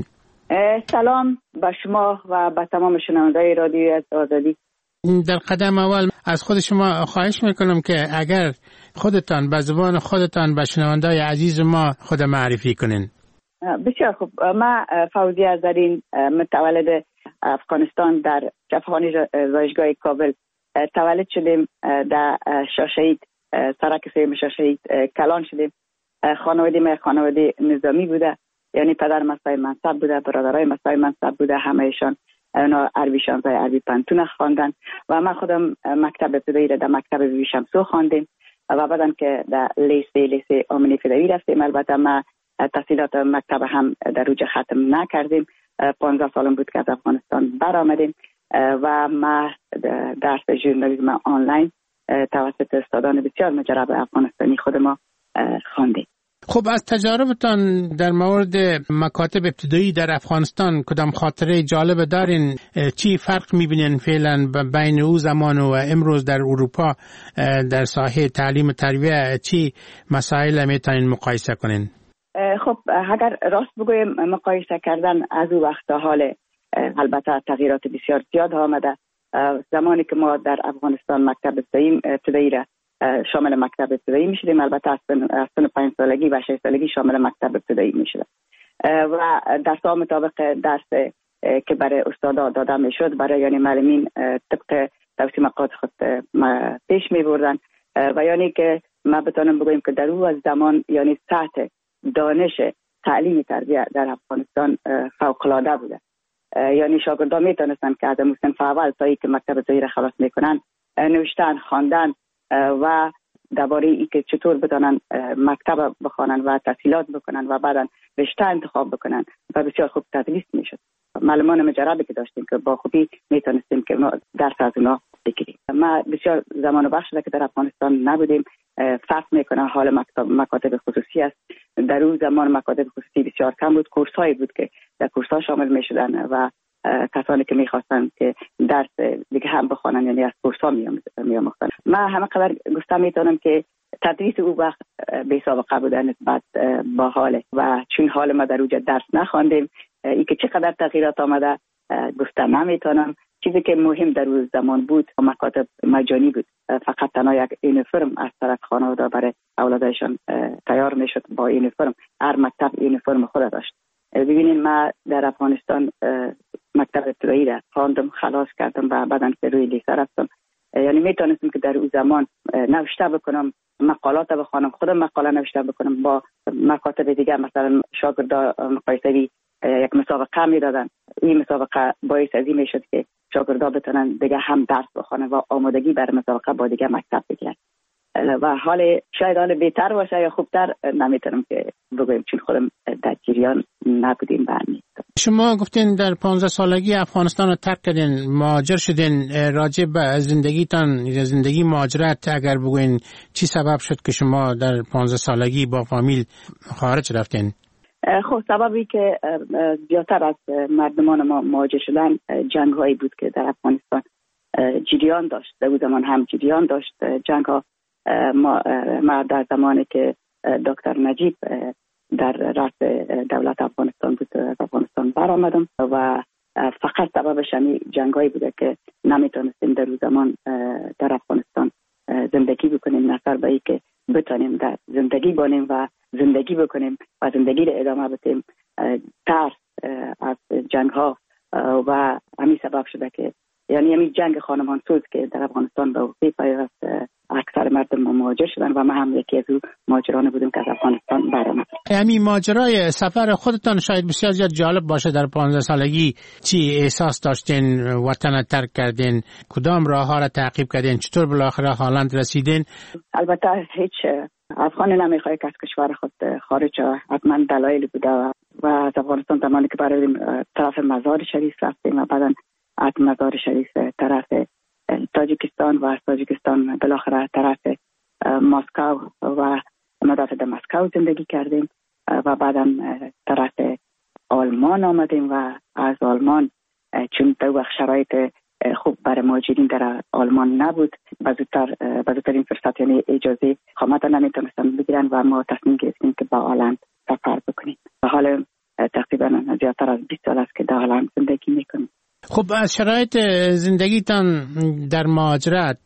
سلام به شما و به تمام شنوندگان رادیو آزادی. در قدم اول از خود شما خواهش میکنم که اگر خودتان به زبان خودتان به شنوندگان عزیز ما خود معرفی کنین. بسیار خوب. ما فوزیه زرین متولد افغانستان در شفاخانه زایشگاه کابل تولد شدیم. در شاشهید سرک سیم شاشهید کلان شدیم. خانواده ما خانواده نظامی بوده، یعنی پدر مسای منصب بوده، برادرای مسای منصب بوده، همهشان اونا عربی شانزای عربی پنتون خواندن و ما خودم مکتب ابتدایی را در مکتب بیبی شمسو خواندیم و بعدم که در لیسه امنی فدایی رفتیم. البته ما تحصیلات مکتب هم در روج ختم نکردیم. 15 سالم بود که از افغانستان برآمدیم و ما درس ژورنالیسم آنلاین توسط استادان بسیار مجرب افغانستانی خود ما خواندیم. خب از تجاربتان در مورد مکاتب ابتدایی در افغانستان کدام خاطره جالب دارین؟ چی فرق میبینین فعلا بین او زمان و امروز در اروپا در ساحه تعلیم و تربیت؟ چی مسائل میتونین مقایسه کنین؟ خب اگر راست بگویم مقایسه کردن از او وقت تا حال البته تغییرات بسیار زیاد آمده. زمانی که ما در افغانستان مکتب ابتدایی را شامل مکتب ابتدایی میشدیم، البته از سن 5 سالگی و 6 سالگی شامل مکتب ابتدایی میشد و درس ها مطابق درس که برای استادا داده میشد برای یعنی معلمین طبق توصیمات خود پیش میبردن و یعنی که ما بتونم بگویم که در او از زمان یعنی سطح دانش تعلیمی تربیت در افغانستان فوق العاده بوده. یعنی شاگردان میتونستن که از صنف اول تا اینکه مکتب ابتدایی را خلاص میکنن نوشتن، خواندن و درباره ای که چطور بتونن مکتب بخوانن و تحصیلات بکنن و بعدا رشته انتخاب بکنن و بسیار خوب تدریس میشد. معلمان مجربی که داشتیم که با خوبی میتونستیم که درس از اونا بگیریم. ما بسیار زمان بخش شده که در افغانستان نبودیم. فرق میکنه حال مکاتب خصوصی است. در اون زمان مکاتب خصوصی بسیار کم بود. کورس هایی بود که در کورس ها شامل میشدن و کسانی که میخواستن که درس دیگه هم بخوانن یعنی از کورس ها میاموختن. من همه قدر گفتم میتونم که تدریس او وقت بی سابقه بوده نسبت با حال و چون حال ما در اوجه درس نخواندیم ای که چقدر تغییرات آمده گفتم نمیتونم. چیزی که مهم در اون زمان بود مکاتب مجانی بود. فقط تنها یک یونیفرم از طرف خانواده برای اولادشان تیار میشد. با یونیفرم هر مکتب یونیفرم خود داشت. ببینین ما در افغانستان مکتب ابتدایی را خواندم، خلاص کردم و بعداً که روی لیسه رفتم. یعنی میتونستم که در اون زمان نوشته بکنم، مقالات بخوانم، خودم مقاله نوشته بکنم. با مکاتب دیگه مثلا شاگردا مقایسوی یک مسابقه میدادن. این مسابقه باعث از این میشد که شاگردا بتونن دیگه هم درس بخونن و آمادگی برای مسابقه با دیگه مکتب بگیرن و حال شاید حال بهتر باشه یا خوبتر نمیتونم که بگویم چون خودم در جریان نبودیم. برمی شما گفتین در 15 سالگی افغانستان رو ترک کردین، مهاجر شدین. راجع به زندگیتان زندگی مهاجرت اگر بگوین چی سبب شد که شما در 15 سالگی با فامیل خارج رفتین؟ خب سببی که زیادتر از مردمان ما مهاجر شدن جنگ هایی بود که در افغانستان جریان داشت. در اون زمان هم جریان داشت جنگ ها. ما در زمانی که دکتر نجیب در رأس دولت افغانستان بود افغانستان برآمدم و فقط سببش همین جنگایی بوده که نمیتونستیم در اون زمان در افغانستان زندگی بکنیم. نظر به ای که بتونیم در زندگی بانیم و زندگی بکنیم و زندگی رو ادامه بدیم. ترس از جنگ ها و همین سبب شده که یعنی همین جنگ خانمانسوز که در افغانستان به وقوع پیوست، اکثر مردم مهاجر شدن و ما هم یکی از اون مهاجران بودیم که از افغانستان برآمد. همین ماجرای سفر خودتان شاید بسیار زیاد جالب باشه. در 15 سالگی چی احساس داشتین؟ وطن ترک کردین؟ کدام راه ها را تعقیب کردین؟ چطور بالاخره هالند رسیدین؟ البته هیچ افغانی نمیخواد که از کشور خود خارج شود. حتما دلایلی بوده و از افغانستان زمانی که برای طرف مزار شریف رفتیم و بعدا از مزار شریف طرف تاجیکستان و از تاجیکستان بالاخره طرف مسکو و مدت در مسکو زندگی کردیم و بعدا طرف آلمان آمدیم و از آلمان چون دو وقت شرایط خوب برای مهاجرین در آلمان نبود، بزرگترین فرصت یعنی اجازه اقامت نمیتونستن بگیرن و ما تصمیم گرفتیم که با هالند سفر بکنیم. و حالا تقریبا زیادتر از 20 سال است که در هالند زندگی میکنیم. خب از شرایط زندگیتان در مهاجرت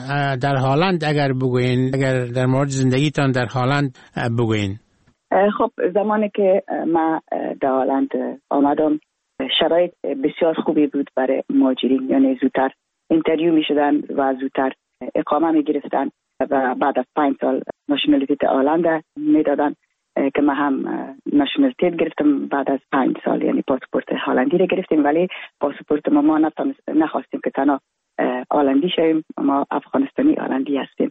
در هالند اگر بگوین، اگر در مورد زندگیتان در هالند بگوین. خب زمانی که ما در هالند آمدم شرایط بسیار خوبی بود برای مهاجرین، یعنی زودتر اینترویو می شدن و زودتر اقامه می گرفتن و بعد از 5 سال نشنالیتی هالند می دادن که ما هم نشنالیتی گرفتم بعد از 5 سال، یعنی پاسپورت هالندی رو گرفتیم، ولی پاسپورت ما نخواستیم که تنها هالندی شویم، ما افغانستانی هالندی هستیم.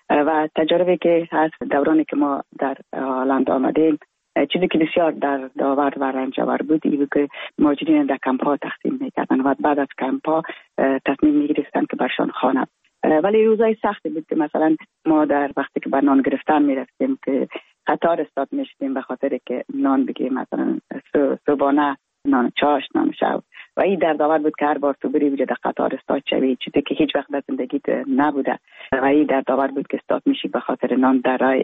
و تجربه که هست دورانی که ما در هالند آمدیم، چیزی که بسیار در داور و رنجاور بود این بود که مهاجرین در کمپ ها تقسیم میکردن و بعد از کمپ ها تصمیم میگرفتن که برشان خانه. ولی روزای سختی بود که مثلا ما در وقتی که بر نان گرفتن میرفتیم که قطار استاد میشدیم به خاطر که نان بگیم، مثلا صبحانه نان چاش، نان شب، و این در داور بود که هر بار تو بری در قطار استاد شوی، چیزی که هیچ وقت در زندگیت نبوده و این در داور بود که استاد میشی به خاطر نان در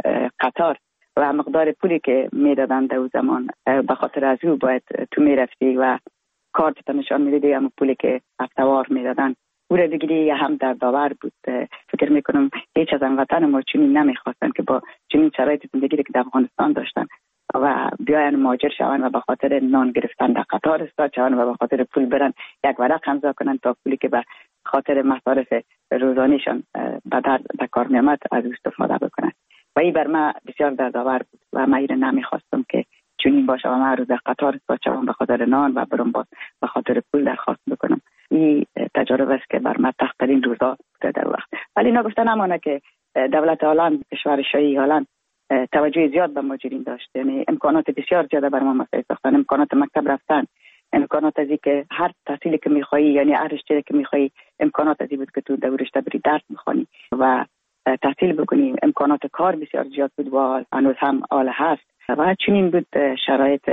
قطار و مقدار پولی که میدادن در اون زمان به خاطر از او باید تو میرفتی و کارت نشان میدادی، اما پولی که هفته‌وار میدادن او را بگیری هم در داور بود. فکر میکنم هیچ از هموطن ما چنین نمیخواستن که با چنین شرایط زندگی که در افغانستان داشتن و بیاین مهاجر شوند و به خاطر نان گرفتن در قطار استاد شوند و به خاطر پول برن یک ورق امضا کنن تا پولی که به خاطر مصارف روزانیشان به کار میامد از استفاده بکنن. و این بر من بسیار دردآور بود و من این نمیخواستم که چنین باشه و من روز قطار استاد شوم به خاطر نان و برم به خاطر پول درخواست بکنم. این تجربه است که بر من تخترین روزا بوده در وقت. ولی نگفته نمانه که دولت هالند، کشور شاهی هالند، توجه زیاد به مهاجرین داشت، یعنی امکانات بسیار زیاده بر ما مساعد ساختن، امکانات مکتب رفتن، امکانات ازی که هر تحصیلی که میخوایی، یعنی هر رشته که میخوایی امکانات ازی بود که تو در رشته بری درس میخوانی و تحصیل بکنی. امکانات کار بسیار زیاد بود و هنوز هم آله هست و چنین بود شرایط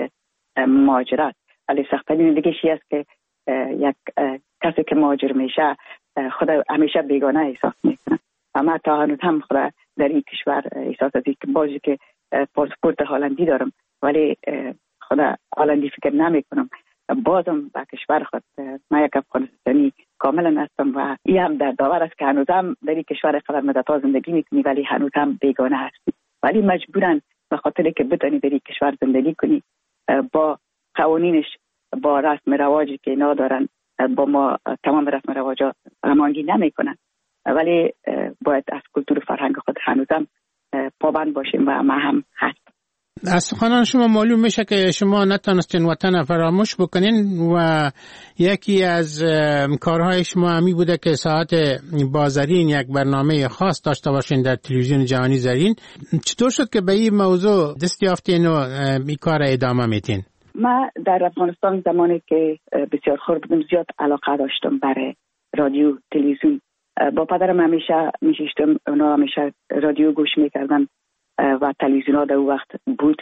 مهاجرت. ولی سخت‌ترین دیگه چیزی است که یک کسی که مهاجر میشه خود همیشه بیگانه احساس میکنه. اما تا هنوز هم خود در این کشور احساس ازی که بازی که پاسپورت هالندی دارم ولی خود هالندی فکر نمیکنم، بازم به کشور خود من یک افغانستانی کاملا هستم و این هم در داور است که هنوز هم در این کشور قدر مدت‌ها زندگی میکنی ولی هنوز هم بیگانه هستی، ولی مجبورن به خاطر که بتونی در این کشور زندگی کنی با قوانینش، با رسم رواجی که اینا دارن، با ما تمام رسم رواجا هماهنگی نمیکنن، ولی باید از کلتور فرهنگ خود هنوزم پابند باشیم و ما هم هست. از سخنان شما معلوم میشه که شما نتونستین وطن فراموش بکنین و یکی از کارهای شما همی بوده که ساعت بازرین یک برنامه خاص داشته باشین در تلویزیون جهانی زرین. چطور شد که به این موضوع دست یافتین و این کار ادامه میتین؟ ما در افغانستان زمانی که بسیار خورد بودم زیاد علاقه داشتم برای رادیو تلویزیون. با پدرم همیشه میشیشتم، اونا همیشه رادیو گوش میکردن و تلویزیون ها در اون وقت بود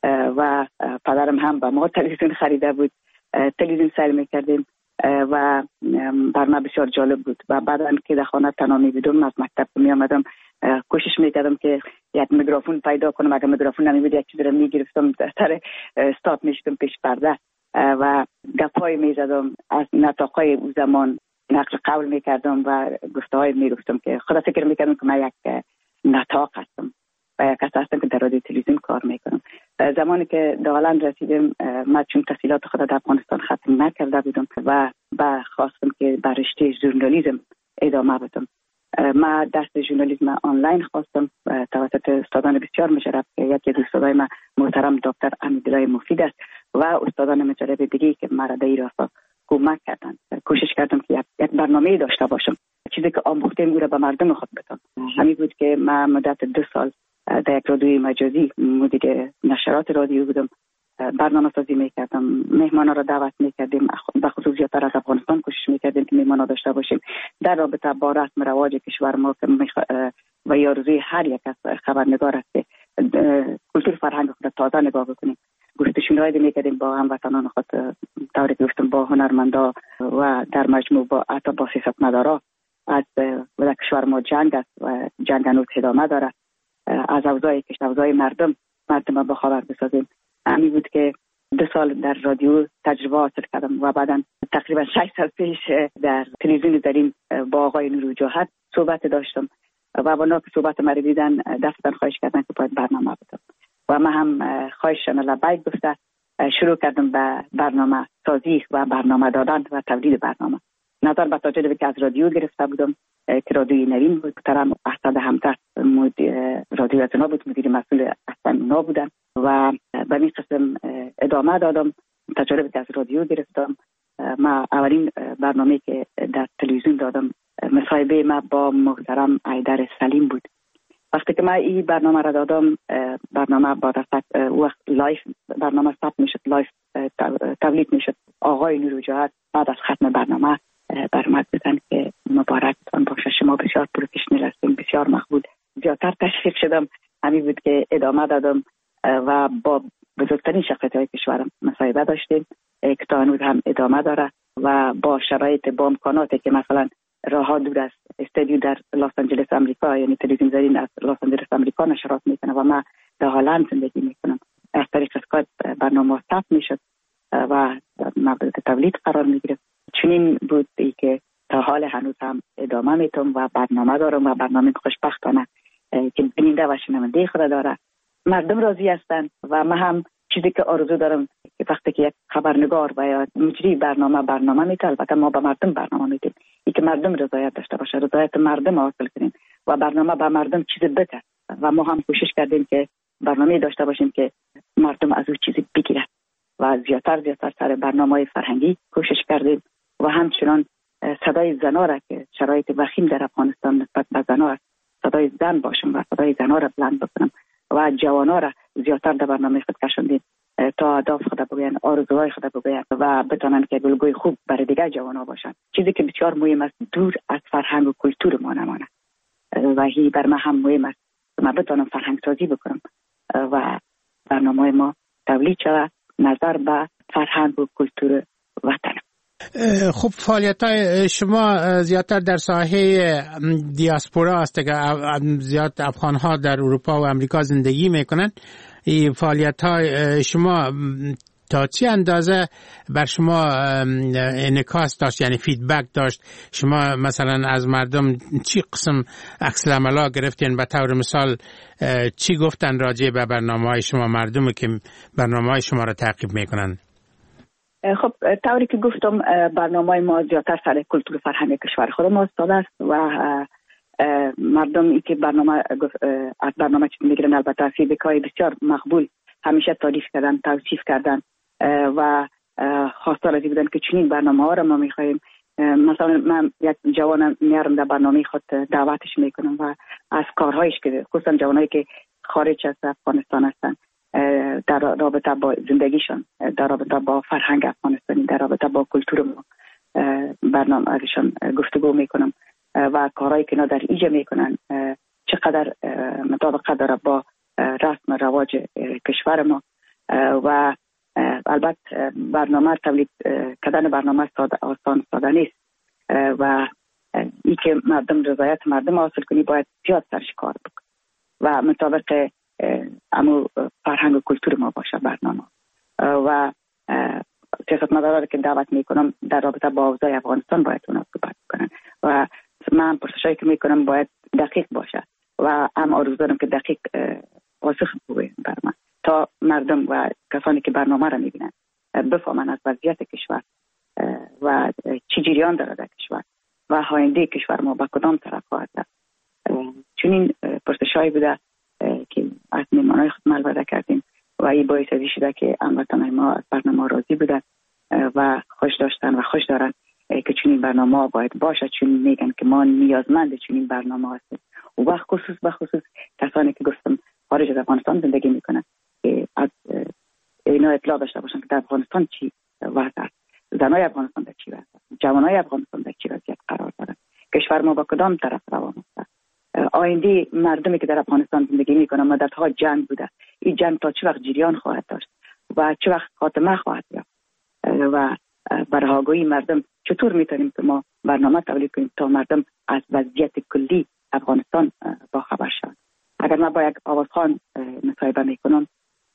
و پدرم هم با ما تلویزیون خریده بود، تلویزیون سیر میکردیم و بر من بسیار جالب بود. و بعد که در خانه تنها میبودم از مکتب می آمدم کوشش میکردم که یک میکروفون پیدا کنم، اگر میکروفون نمیبود یک چیز رو میگرفتم در استاد میشتم پیش پرده و گپ‌های میزدم، از نطاقای اون زمان نقل قول میکردم و گفته‌های میگفتم که خدا فکر میکردم که من یک نطاق هستم و یک کس هستم که در رادیو تلویزیون کار میکنم. زمانی که در هالند رسیدم من چون تحصیلات خود در افغانستان ختم نکرده بودم و و خواستم که به رشته ژورنالیسم ادامه بدم. ما درس ژورنالیسم آنلاین خواستم توسط استادان بسیار مشرف که یکی از استادای ما محترم دکتر امیدالله مفید است و استادان مشرف دیگه که مرا در این راستا کمک کردند. کوشش کردم که یک برنامه داشته باشم، چیزی که آموختم او را به مردم خود بدم. همین بود که من مدت 2 سال در یک رادیوی مجازی مدیر نشرات رادیو بودم. برنامه سازی میکردم، مهمانا را دعوت میکردیم، به خصوص زیادتر از افغانستان کوشش میکردیم که مهمانا داشته باشیم در رابطه با رسم رواج کشور ما که و آرزوی هر یک از خبرنگار است که کلتور فرهنگ خود تازه نگاه بکنیم. گفتگوهای میکردیم با هموطنان خود، طوری که گفتم با هنرمندا و در مجموع با حتی با سیاستمدارا. از کشور ما جنگ است و جنگ هنوز ادامه داره. از اوضاع مردم با خبر بسازیم. همین بود که 2 سال در رادیو تجربه حاصل کردم و بعدا تقریبا 6 سال پیش در تلویزیون زرین با آقای نوروجاهد صحبت داشتم و با که صحبت ما رو دیدن دفتر خواهش کردن که باید برنامه بدم و من هم خواهششان لبیک گفته شروع کردم به برنامه سازی و برنامه دادن و تولید برنامه. نظر به توجه که از رادیو گرفته بودم که رادیوی نوین بود، محترم اسد همدست رادیو اتنا بود، مدیر مسئول اتنا بودن و به این قسم ادامه دادم. تجربه که از رادیو گرفتم. ما اولین برنامه که در تلویزیون دادم مصاحبه ما با محترم ایدر سلیم بود. وقتی که من این برنامه را دادم، برنامه با وقت لایف برنامه ثبت میشد، لایف تولید میشد. آقای نوروجاهد بعد از ختم برنامه برآمد بودن که مبارکتان باشه، شما بسیار پروفشنال هستین، بسیار مقبول. زیادتر تشویق شدم. همین بود که ادامه دادم و با بزرگترین شخصیت‌های کشورم مصاحبه داشتیم که تا هنوز هم ادامه داره و با شرایط با امکاناتی که مثلا راه دور است. استودیو در لس آنجلس آمریکا، یعنی تلویزیون زرین از لس آنجلس آمریکا نشرات میکنه و من در هلند زندگی میکنم. از طریق اسکایپ برنامه ثبت میشد و مورد تولید قرار میگرفت. چنین بود که تا حال هنوز هم ادامه میتونم و برنامه دارم و برنامه خوشبختانه که بیننده و شنونده خود داره. مردم راضی هستند و من هم چیزی که آرزو دارم که وقتی که یک خبرنگار و یا مجری برنامه میده، البته ما به مردم برنامه میدیم، این که مردم رضایت داشته باشه، رضایت مردم حاصل کنیم و برنامه به مردم چیز بده و ما هم کوشش کردیم که برنامه داشته باشیم که مردم از او چیزی بگیرن و زیادتر سر برنامه‌های فرهنگی کوشش کردیم و همچنان صدای زنا را که شرایط وخیم در افغانستان نسبت به زنا است، صدای زن باشم و صدای زنا را بلند بکنم و جوانا را زیادتر در برنامه خود کشاندیم تا اهداف خود بگوین، آرزوهای خود بگوین و بتونن که گلگوی خوب برای دیگر جوانا باشن. چیزی که بسیار مهم است دور از فرهنگ و کلتور ما نمانه و هی بر من هم مهم است ما بتونم فرهنگ سازی بکنم و برنامه ما تولید شود نظر به فرهنگ و کلتور وطن. خب فعالیت‌های شما زیادتر در ساحه دیاسپورا است که زیاد افغان‌ها در اروپا و امریکا زندگی می‌کنند. این فعالیت‌های شما تا چه اندازه بر شما انعکاس داشت، یعنی فیدبک داشت؟ شما مثلا از مردم چی قسم عکس العملا گرفتین؟ به طور مثال چی گفتن راجع به برنامه‌های شما مردمی که برنامه‌های شما را تعقیب می‌کنند؟ خب طوری که گفتم برنامه ما زیادتر سر کلتور فرهنگ کشور خود ما استاده است و مردم ای که از برنامه چیز میگیرن البته فیدبک‌های بسیار مقبول همیشه تعریف کردن، توصیف کردن و خواستار از این بودن که چنین برنامه ها را ما میخواهیم. مثلا من یک جوان میارم در برنامه خود دعوتش میکنم و از کارهایش که خصوصا جوانایی که خارج از افغانستان هستن در رابطه با زندگیشان، در رابطه با فرهنگ افغانستانی، در رابطه با کلتور ما برنامه‌شان گفتگو میکنم و کارهایی که اینا در ایجا میکنن چقدر مطابقت داره با رسم رواج کشور ما و البته برنامه تولید کردن برنامه ساده نیست و این که مردم رضایت مردم حاصل کنی باید زیاد سرش کار بکن و مطابق امو فرهنگ و کلتور ما باشه برنامه و سیاستمدارا که دعوت میکنم در رابطه با اوضاع افغانستان باید اونا صحبت کنن و من پرسشایی که میکنم باید دقیق باشه و هم آرزو دارم که دقیق پاسخ بگویم بر من تا مردم و کسانی که برنامه را میبینن بفهمن از وضعیت کشور و چی جریان داره در کشور و آینده کشور ما به کدام طرف خواهد رفت. چنین پرسش‌هایی بوده که از مهمانان خود ملحوظه کردیم و این باعث شده که هموطنان ما از برنامه راضی بودن و خوش داشتن و خوش دارن که چنین برنامه باید باشه، چون میگن که ما نیازمند چنین برنامه هستیم و به خصوص کسانی که گفتم خارج از افغانستان زندگی میکنن که از اینا اطلاع داشته باشن که در افغانستان چی وضع است، زنای افغانستان در چی وضع است، جوانای افغانستان در چی وضعیت قرار دارن، کشور ما با کدام طرف روان است، آینده مردمی که در افغانستان زندگی میکنن مدت‌ها جنگ بوده، این جنگ تا چه وقت جریان خواهد داشت و چه وقت خاتمه خواهد یافت و برای آگاهی مردم چطور میتونیم که ما برنامه تولید کنیم تا مردم از وضعیت کلی افغانستان با خبر شوند. اگر من با یک آوازخوان مصاحبه میکنم،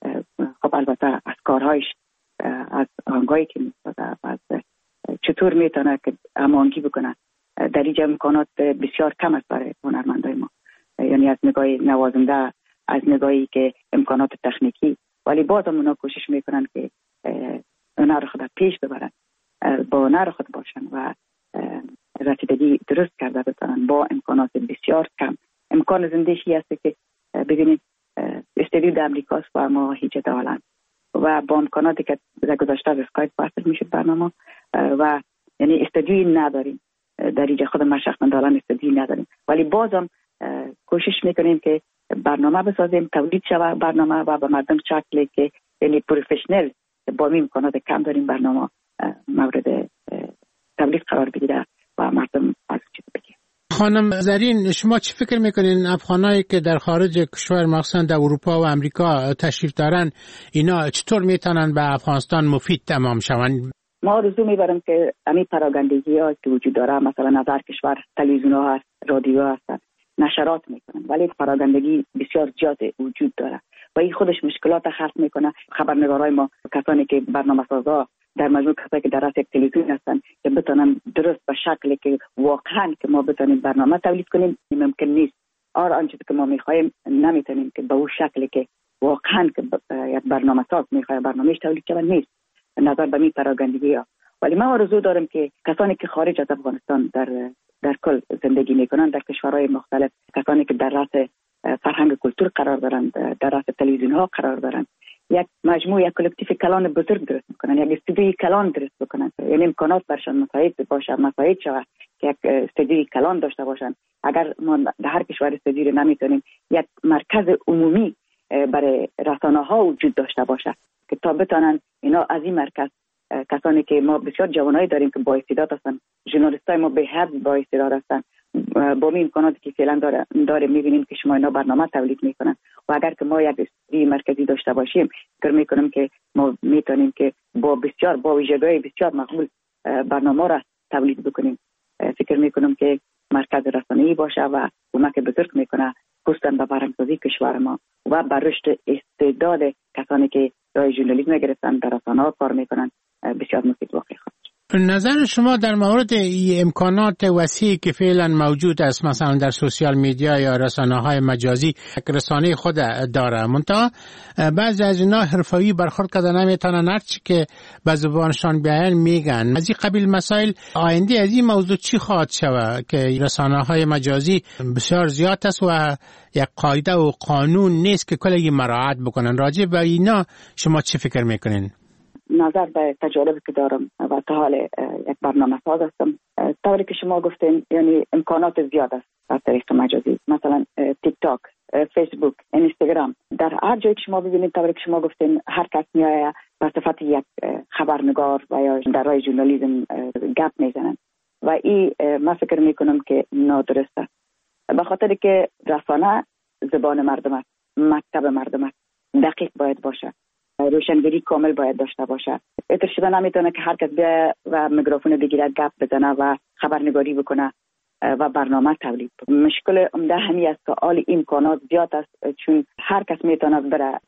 خب البته از کارهایش، از آهنگایی که میسازه، از چطور میتونه که هماهنگی بکنه، در اینجا امکانات بسیار کم است برای هنرمندای ما، یعنی از نگاه نوازنده، از نگاهی که امکانات تکنیکی، ولی باز هم اونا کوشش میکنن که هنر خود پیش ببرن، با هنر خود باشن و رسیدگی درست کرده بتونن با امکانات بسیار کم. امکان زندگی هست که ببینید استودیو در امریکاست و ما هیچ دولت و با امکاناتی که در گذشته از اسکایپ وصل میشد برنامه و یعنی استودیویی نداریم، در اینجا خود ما شخصا دارن استودیویی نداریم، ولی بازم کوشش میکنیم که برنامه بسازیم، تولید شود برنامه و به مردم شکلی که یعنی پروفشنل با این امکانات کم داریم برنامه مورد تبلیغ قرار بگیره و مردم از چیز بگیره. خانم زرین، شما چی فکر میکنین افغانایی که در خارج کشور مخصوصا در اروپا و امریکا تشریف دارن اینا چطور میتونن به افغانستان مفید تمام شوند؟ ما آرزو میبرم که همین پراگندگی ها که وجود داره، مثلا از هر کشور تلویزیون ها هست، رادیو هست، نشرات میکنن، ولی پراگندگی بسیار زیاد وجود داره و این خودش مشکلات خلق میکنه. خبرنگارای ما، کسانی که برنامه‌سازا در مجموع کسایی که در رأس یک تلویزیون هستن که بتونن درست به شکلی که واقعا که ما بتونیم برنامه تولید کنیم ممکن نیست. آنچه که ما میخوایم نمیتونیم که به اون شکلی که واقعا که یک برنامه‌ساز میخواد برنامه‌اش تولید کنه نیست نظر به می پراگندگی ها. ولی ما آرزو دارم که کسانی که خارج از افغانستان در کل زندگی میکنن، در کشورهای مختلف، کسانی که در رأس فرهنگ کلتور قرار دارن، در رأس تلویزیون ها قرار دارن، یک مجموعه، یک کلکتیو کلان بزرگ درست میکنن، یک استودیوی کلان درست بکنن، یعنی امکانات برشان مساعد باشه، مساعد شود که یک استودیوی کلان داشته باشن. اگر ما در هر کشور استودیوی نمیتونیم، یک مرکز عمومی برای رسانه ها وجود داشته باشه که تا بتونن اینا از این مرکز، کسانی که ما بسیار جوانایی داریم که با استعداد هستن، ژورنالیستای ما به حد با استعداد هستن، با این امکاناتی که فعلا داره میبینیم که شما اینا برنامه تولید میکنن و اگر که ما یک استودیوی مرکزی داشته باشیم، فکر میکنم که ما میتونیم که با ویژگی‌های بسیار مقبول برنامه را تولید بکنیم. فکر میکنم که مرکز رسانه‌ای باشه و کمک بزرگ میکنه خصوصا به برنامه‌سازی کشور ما و بر رشد استعداد کسانی که راه ژورنالیسم گرفتن، در رسانه‌ها کار میکنن، بسیار مفید واقع خواهد. نظر شما در مورد امکانات وسیعی که فعلا موجود است، مثلا در سوشیال میدیا یا رسانه‌های مجازی، رسانه خود داره، منتها بعضی از اینا حرفه‌ای برخورد کردن نمیتونن، هرچی که به زبانشان بیان میگن. از این قبیل مسائل آینده از این موضوع چی خواهد شود که رسانه‌های مجازی بسیار زیاد است و یک قاعده و قانون نیست که کلی مراعات بکنن؟ راجع به اینا شما چی فکر میکنین؟ نظر به تجاربی که دارم و تا حال یک برنامه ساز هستم، طوری که شما گفتین، یعنی امکانات زیاد است از طریق مجازی، مثلا تیک تاک، فیسبوک، اینستاگرام، در هر جایی که شما ببینید، طوری که شما گفتین، هر کس میآید به صفت یک خبرنگار و یا در راه ژورنالیسم گپ میزنن و این من فکر میکنم که نادرست است، به خاطر که رسانه زبان مردم است، مکتب مردم است، دقیق باید باشه، روشنگری کامل باید داشته باشه. اتر شده نمیتونه که هر کس بیا و میکروفون بگیره، گپ بزنه و خبرنگاری بکنه و برنامه تولید بکنه. مشکل عمده همین است که آل امکانات زیاد است، چون هر کس میتونه بره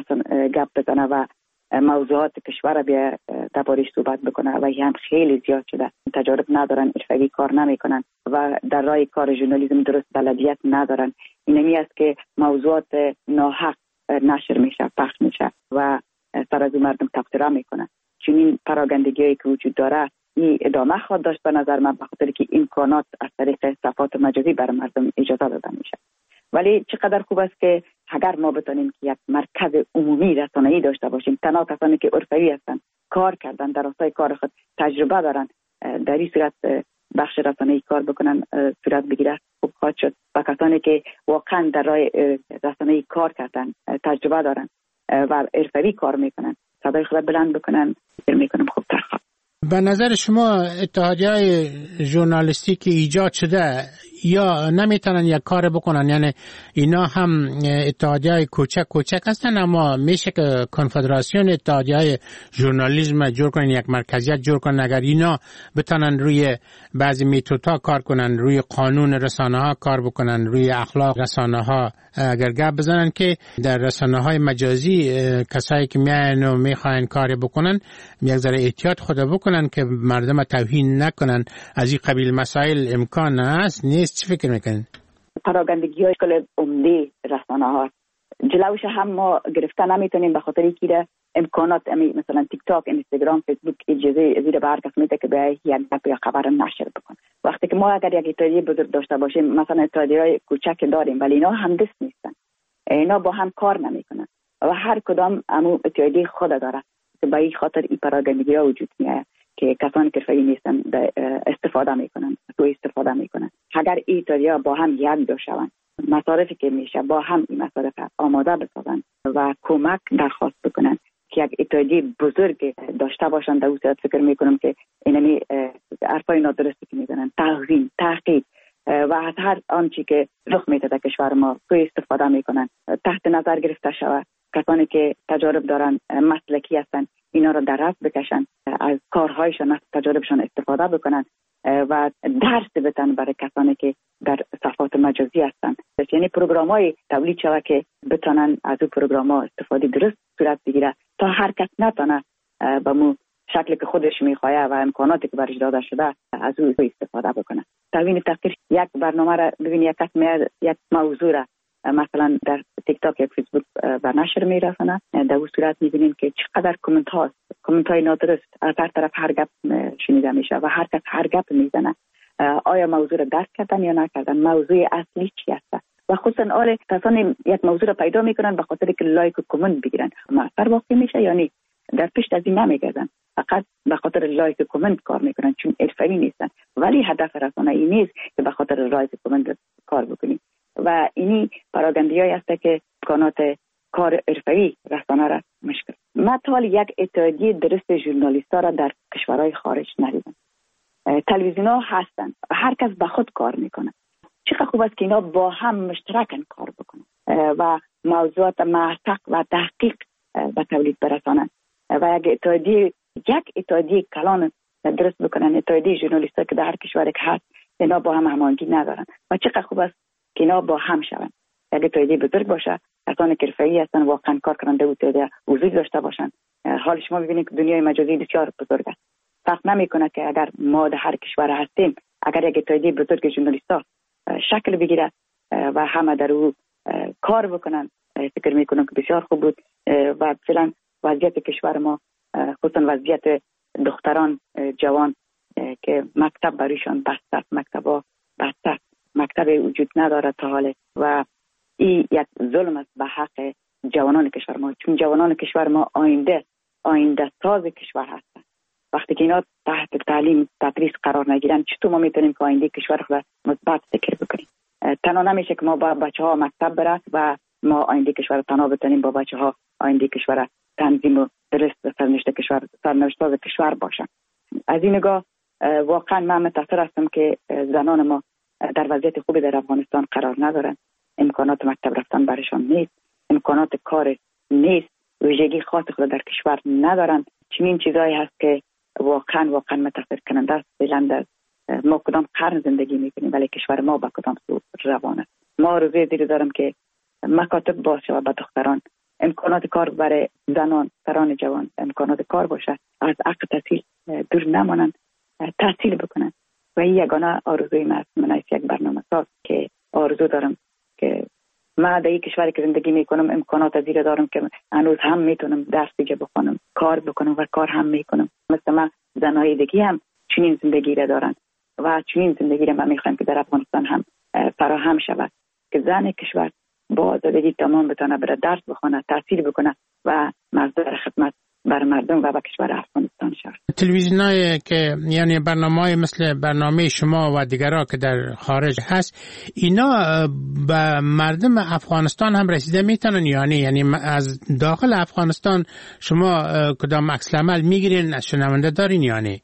گپ بزنه و موضوعات کشور را بیا دربارش صحبت بکنه و این هم خیلی زیاد شده. تجارب ندارن، حرفه‌ای کار نمیکنن و در راه کار ژورنالیسم درست بلدیت ندارن. اینمی است که موضوعات ناحق نشر میشه، پخش میشه و سر از مردم تبصره میکنن چنین پراگندگی‌هایی که وجود داره این ادامه خواهد داشت به نظر من، به خاطر که امکانات از طریق صفحات مجازی برای مردم اجازه داده میشه. ولی چقدر خوب است که اگر ما بتونیم که یک مرکز عمومی رسانه‌ای داشته باشیم، تنها کسانی که حرفه‌ای هستند، کار کردن، در راستای کار خود تجربه دارن، در این صورت بخش رسانه‌ای کار بکنن صورت بگیره، خوب خواهد شد. و کسانی که واقعا در راه رسانه‌ای کار کردن، تجربه دارن و حرفه‌ای کار میکنن، صدای خود بلند بکنن، فکر میکنم خوبتر خواهد. به نظر شما اتحادیه‌های ژورنالیستی که ایجاد شده یا نمیتونن یک کار بکنن؟ یعنی اینا هم اتحادیه‌های کوچک هستن، اما میشه که کنفدراسیون اتحادیه‌های ژورنالیسم جور کنن، یک مرکزیت جور کنن. اگر اینا بتونن روی بعضی میتودها کار کنن، روی قانون رسانه‌ها کار بکنن، روی اخلاق رسانه‌ها اگر گپ بزنن که در رسانه‌های مجازی کسایی که میان و میخواین کاری بکنن یک ذره احتیاط خود بکنن که مردم توهین نکنن، از این قبیل مسائل امکان هست نیست؟ چی فکر میکنین؟ پراگندگی‌های کل عمده رسانه‌ها جلوش هم ما گرفتن نمیتونیم، به خاطر اینکه امکانات مثلا تیک تاک، اینستاگرام، فیسبوک اجازه زیر به هر کس میده که به یک گپ یا خبر نشر بکنه. وقتی که ما اگر یک اتحادیه بزرگ داشته باشیم، مثلا اتحادیه‌های کوچک داریم ولی اینا هم دست نیستن، اینا با هم کار نمیکنن و هر کدام امو اتحادیه خود داره که به این خاطر این پراگندگی‌ها وجود میاد که کسانی که فعال نیستن استفاده میکنن، استفاده میکنن. اگر این اتحادیه‌ها با هم یک بشوند، مصارفی که میشه با هم این مصارف آماده بسازن و کمک درخواست بکنن که یک اتحادیه بزرگ داشته باشن، در اون صورت فکر میکنم که اینمی حرفای نادرستی که میزنن، توهین، تحقیر و از هر آنچه که رخ میده در کشور ما سوء استفاده میکنن تحت نظر گرفته شود. کسانی که تجارب دارن، مسلکی هستن، اینا را در رأس بکشن، از کارهایشان، از تجاربشان استفاده بکنن و درس بدن برای کسانی که در صفحات مجازی هستن. یعنی پروگرام‌های تولید شود که بتونن از اون پروگرام‌ها استفاده درست صورت بگیره تا هر کس نتونه به مو شکلی که خودش میخواه و امکاناتی که برش داده شده از اون استفاده بکنه. توهین تحقیر، یک برنامه را ببین، یک کس میاد یک موضوع را مثلا در تیک تاک یا فیسبوک به نشر میرسونه، در اون صورت میبینیم که چقدر کامنت های نادرست از هر طرف هر گپ شنیده میشه و هر کس هر گپ میزنه. آیا موضوع را درک کردن یا نکردن؟ موضوع اصلی چی است؟ و خصوصا آره کسانی یک موضوع را پیدا میکنن به خاطر که لایک و کامنت بگیرن، موثر واقع میشه یعنی در پیش از این نمیگردن، فقط به خاطر لایک و کامنت کار میکنن چون حرفه‌ای نیستن. ولی هدف رسانه‌ای نیست که به خاطر لایک و کامنت کار بکنی و اینی پراگنده‌ای است که امکانات کار حرفه‌ای رسانه را مشکل. من تا حال یک اتحادیه درست ژورنالیست‌ها را در کشورهای خارج ندیدم. تلویزیون‌ها هستن، هر کس به خود کار میکنه. چقدر خوب است که اینا با هم مشترکاً کار بکنن و موضوعات معتق و دقیق به تولید برسانن و یک اتحادیه کلان درست بکنن. اتحادیه ژورنالیست‌ها که در هر کشوری که هست اینا با هم هماهنگی ندارن و چقدر خوب است که اینا با هم شون. یک اتحادیه بزرگ باشه، کسانی که حرفه‌ای هستن واقعا کار کننده اتحادیه وجود داشته باشن. حال شما ببینید که دنیای مجازی بسیار بزرگ است. فرق نمیکنه که اگر ما در هر کشور هستیم، اگر یک اتحادیه بزرگ ژورنالیست‌ها شکل بگیره و همه در او کار بکنن، فکر میکنم که بسیار خوب بود. و فعلا وضعیت کشور ما، خصوصا وضعیت دختران جوان که مکتب برایشان بسته، مکتبا بسته، مکتب وجود نداره تا حاله و این یک ظلم است به حق جوانان کشور ما، چون جوانان کشور ما آینده ساز کشور هستند. وقتی که اینا تحت تعلیم تدریس قرار نگیرن، چطور ما میتونیم که آینده کشور را مثبت فکر بکنیم؟ تنها نمیشه که ما با بچه‌ها مکتب بره و ما آینده کشور تنها بتونیم با بچه‌ها آینده کشور تنظیم و درست سرنوشت ساز کشور باشن. از این نگاه واقعا من متأثر هستم که زنان ما در وضعیت خوبی در افغانستان قرار ندارن، امکانات مکتب رفتن برشان نیست، امکانات کار نیست، ویژگی خاص خود در کشور ندارن. چنین چیزایی هست که واقعا متأثر کننده است. فعلا ما کدام قرن زندگی میکنیم ولی کشور ما با کدام سو روان است. ما آرزوی دیگه دارم که مکاتب باشه و به دختران امکانات کار برای زنان، سران جوان امکانات کار باشه، از حق تحصیل دور نمانند، تحصیل بکنن. و این یگانه آرزوی من است. من یک برنامه ساز که آرزو دارم که من در این کشوری که زندگی میکنم امکانات زیاد دارم که هنوز هم میتونم درس دیگه بخونم، کار بکنم و کار هم میکنم. مثل من زنهای دیگه هم چنین زندگی را دارن و چنین زندگی را من میخوایم که در افغانستان هم فراهم شود که زن کشور با آزادگی تمام بتونه بره درس بخونه، تحصیل بکنه و مصدر خدمت بر مردم و کشور افغانستان شود. تلویزیونایی که یعنی برنامه‌های مثل برنامه شما و دیگرها که در خارج هست، اینا به مردم افغانستان هم رسیده میتونن؟ یعنی از داخل افغانستان شما کدام عکس العمل میگیرین، از شنونده دارین یا نه؟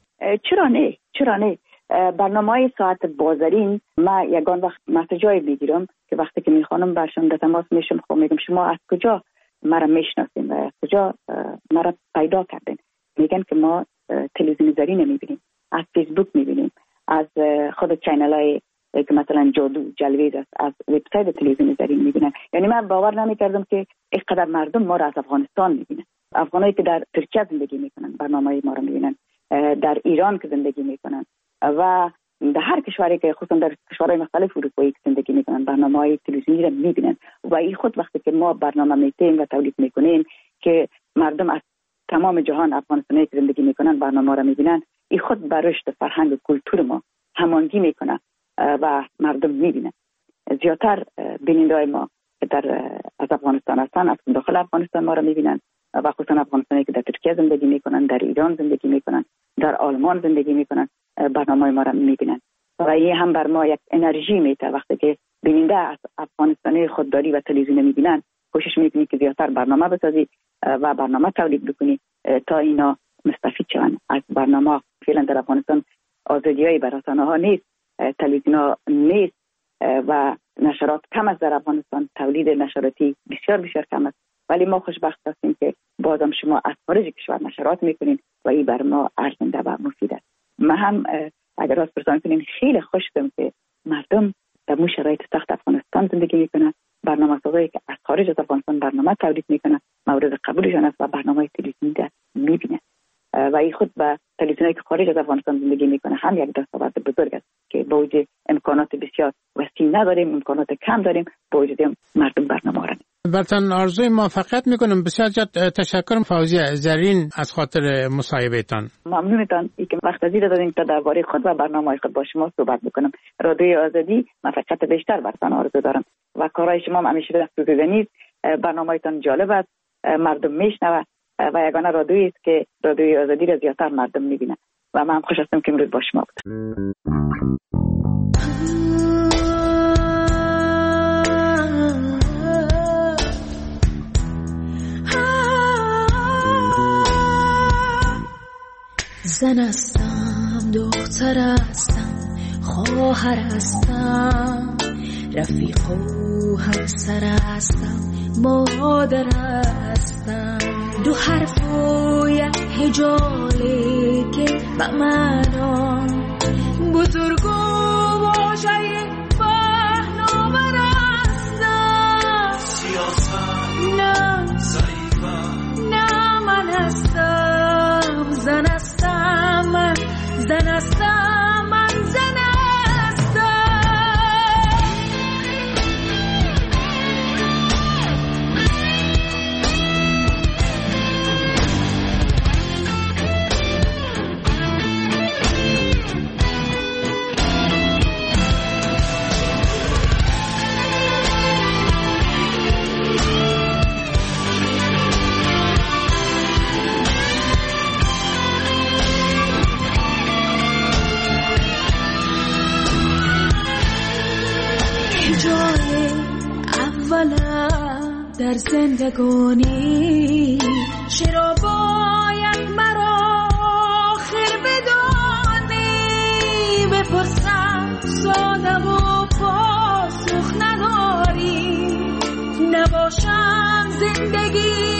چرا نه؟ برنامه‌های ساعت بازرین ما یگان وقت مسیجای میگیرم که وقتی که میخوانم برشون در تماس میشم، خب میگم شما از کجا مرا میشناسین و از کجا مرا پیدا کردین؟ میگن که ما تلویزیون زرین میبینیم، از فیسبوک میبینیم، از خود چینل های که مثلا جادو جلویز است، از وبسایت تلویزیون زرین میبینن. یعنی من باور نمیکردم که اینقدر مردم ما را از افغانستان میبینن. افغانایی که در ترکیه زندگی میکنن برنامه ما رو میبینن، در ایران که زندگی میکنن و در هر کشوری که خصوصا در کشورهای مختلف اروپایی که زندگی میکنن برنامه‌های تلویزیونی را میبینن و این خود وقتی که ما برنامه میتیم و تولید میکنیم که مردم از تمام جهان افغانستانی که زندگی میکنن برنامه را میبینن، این خود بر رشد فرهنگ و کلتور ما هماهنگی میکنه و مردم میبینن. زیادتر بیننده‌های ما در از افغانستان هستن، از داخل افغانستان ما را میبینن و خصوصا افغانستانی که در ترکیه زندگی میکنن، در ایران زندگی میکنن، در آلمان زندگی میکنن، برنامه ما را میبینن و این هم بر ما یک انرژی میده. وقتی که بیننده از افغانستانی خودداری و تلویزیون میبینن، کوشش میکنی که زیادتر برنامه بسازی و برنامه تولید بکنی تا اینا مستفید شون از برنامه. فعلا در افغانستان آزادیای بر رسانه‌ها نیست، تلویزیون نیست و نشرات کم است در افغانستان، تولید نشراتی بسیار کم است، ولی ما خوشبخت هستیم که بازم شما از خارج کشور نشرات میکنین و این بر ما ارزنده و مفید است. من هم اگر راست پرسان کنین خیلی خوشم که مردم در مو شرایط سخت افغانستان زندگی میکنن، برنامه سازایی که از خارج از افغانستان برنامه تولید میکنن مورد قبولشان است و برنامه تلویزیونی را میبینن و این خود به تلویزیونی که خارج از افغانستان زندگی میکنه هم یک دستاورد بزرگ است که با وجود امکانات بسیار وسیع نداریم، امکانات کم داریم، با وجود مردم برنامه را برتان آرزوی موفقیت میکنم. بسیار زیاد تشکر فوزیه زرین از خاطر مصاحبهتان. ممنونتان که وقت از این دادین تا درباره خود و برنامه خود با شما صحبت بکنم. رادیوی آزادی موفقیت بیشتر برتان آرزو دارم و کارهای شما همیشه دستورزنی، برنامه‌تان جالب است، مردم میشنوه و یگانه رادیویی است که رادیوی آزادی را زیادتر مردم میبینن و من خوش هستم که امروز با شما بودم. زن هستم، دختر هستم، خواهر هستم، رفیق و همسر هستم، مادر هستم. دو حرف و یک هجاله که به منان بزرگ و واژه پهناور هستم. سیاست نه ضعیفم، نه من هستم زن هستم، من زن هستم، من زن هستم. در زندگانی چرا باید مرا آخر بدانی؟ بپرسم ساده و پاسخ نداری، نباشم زندگی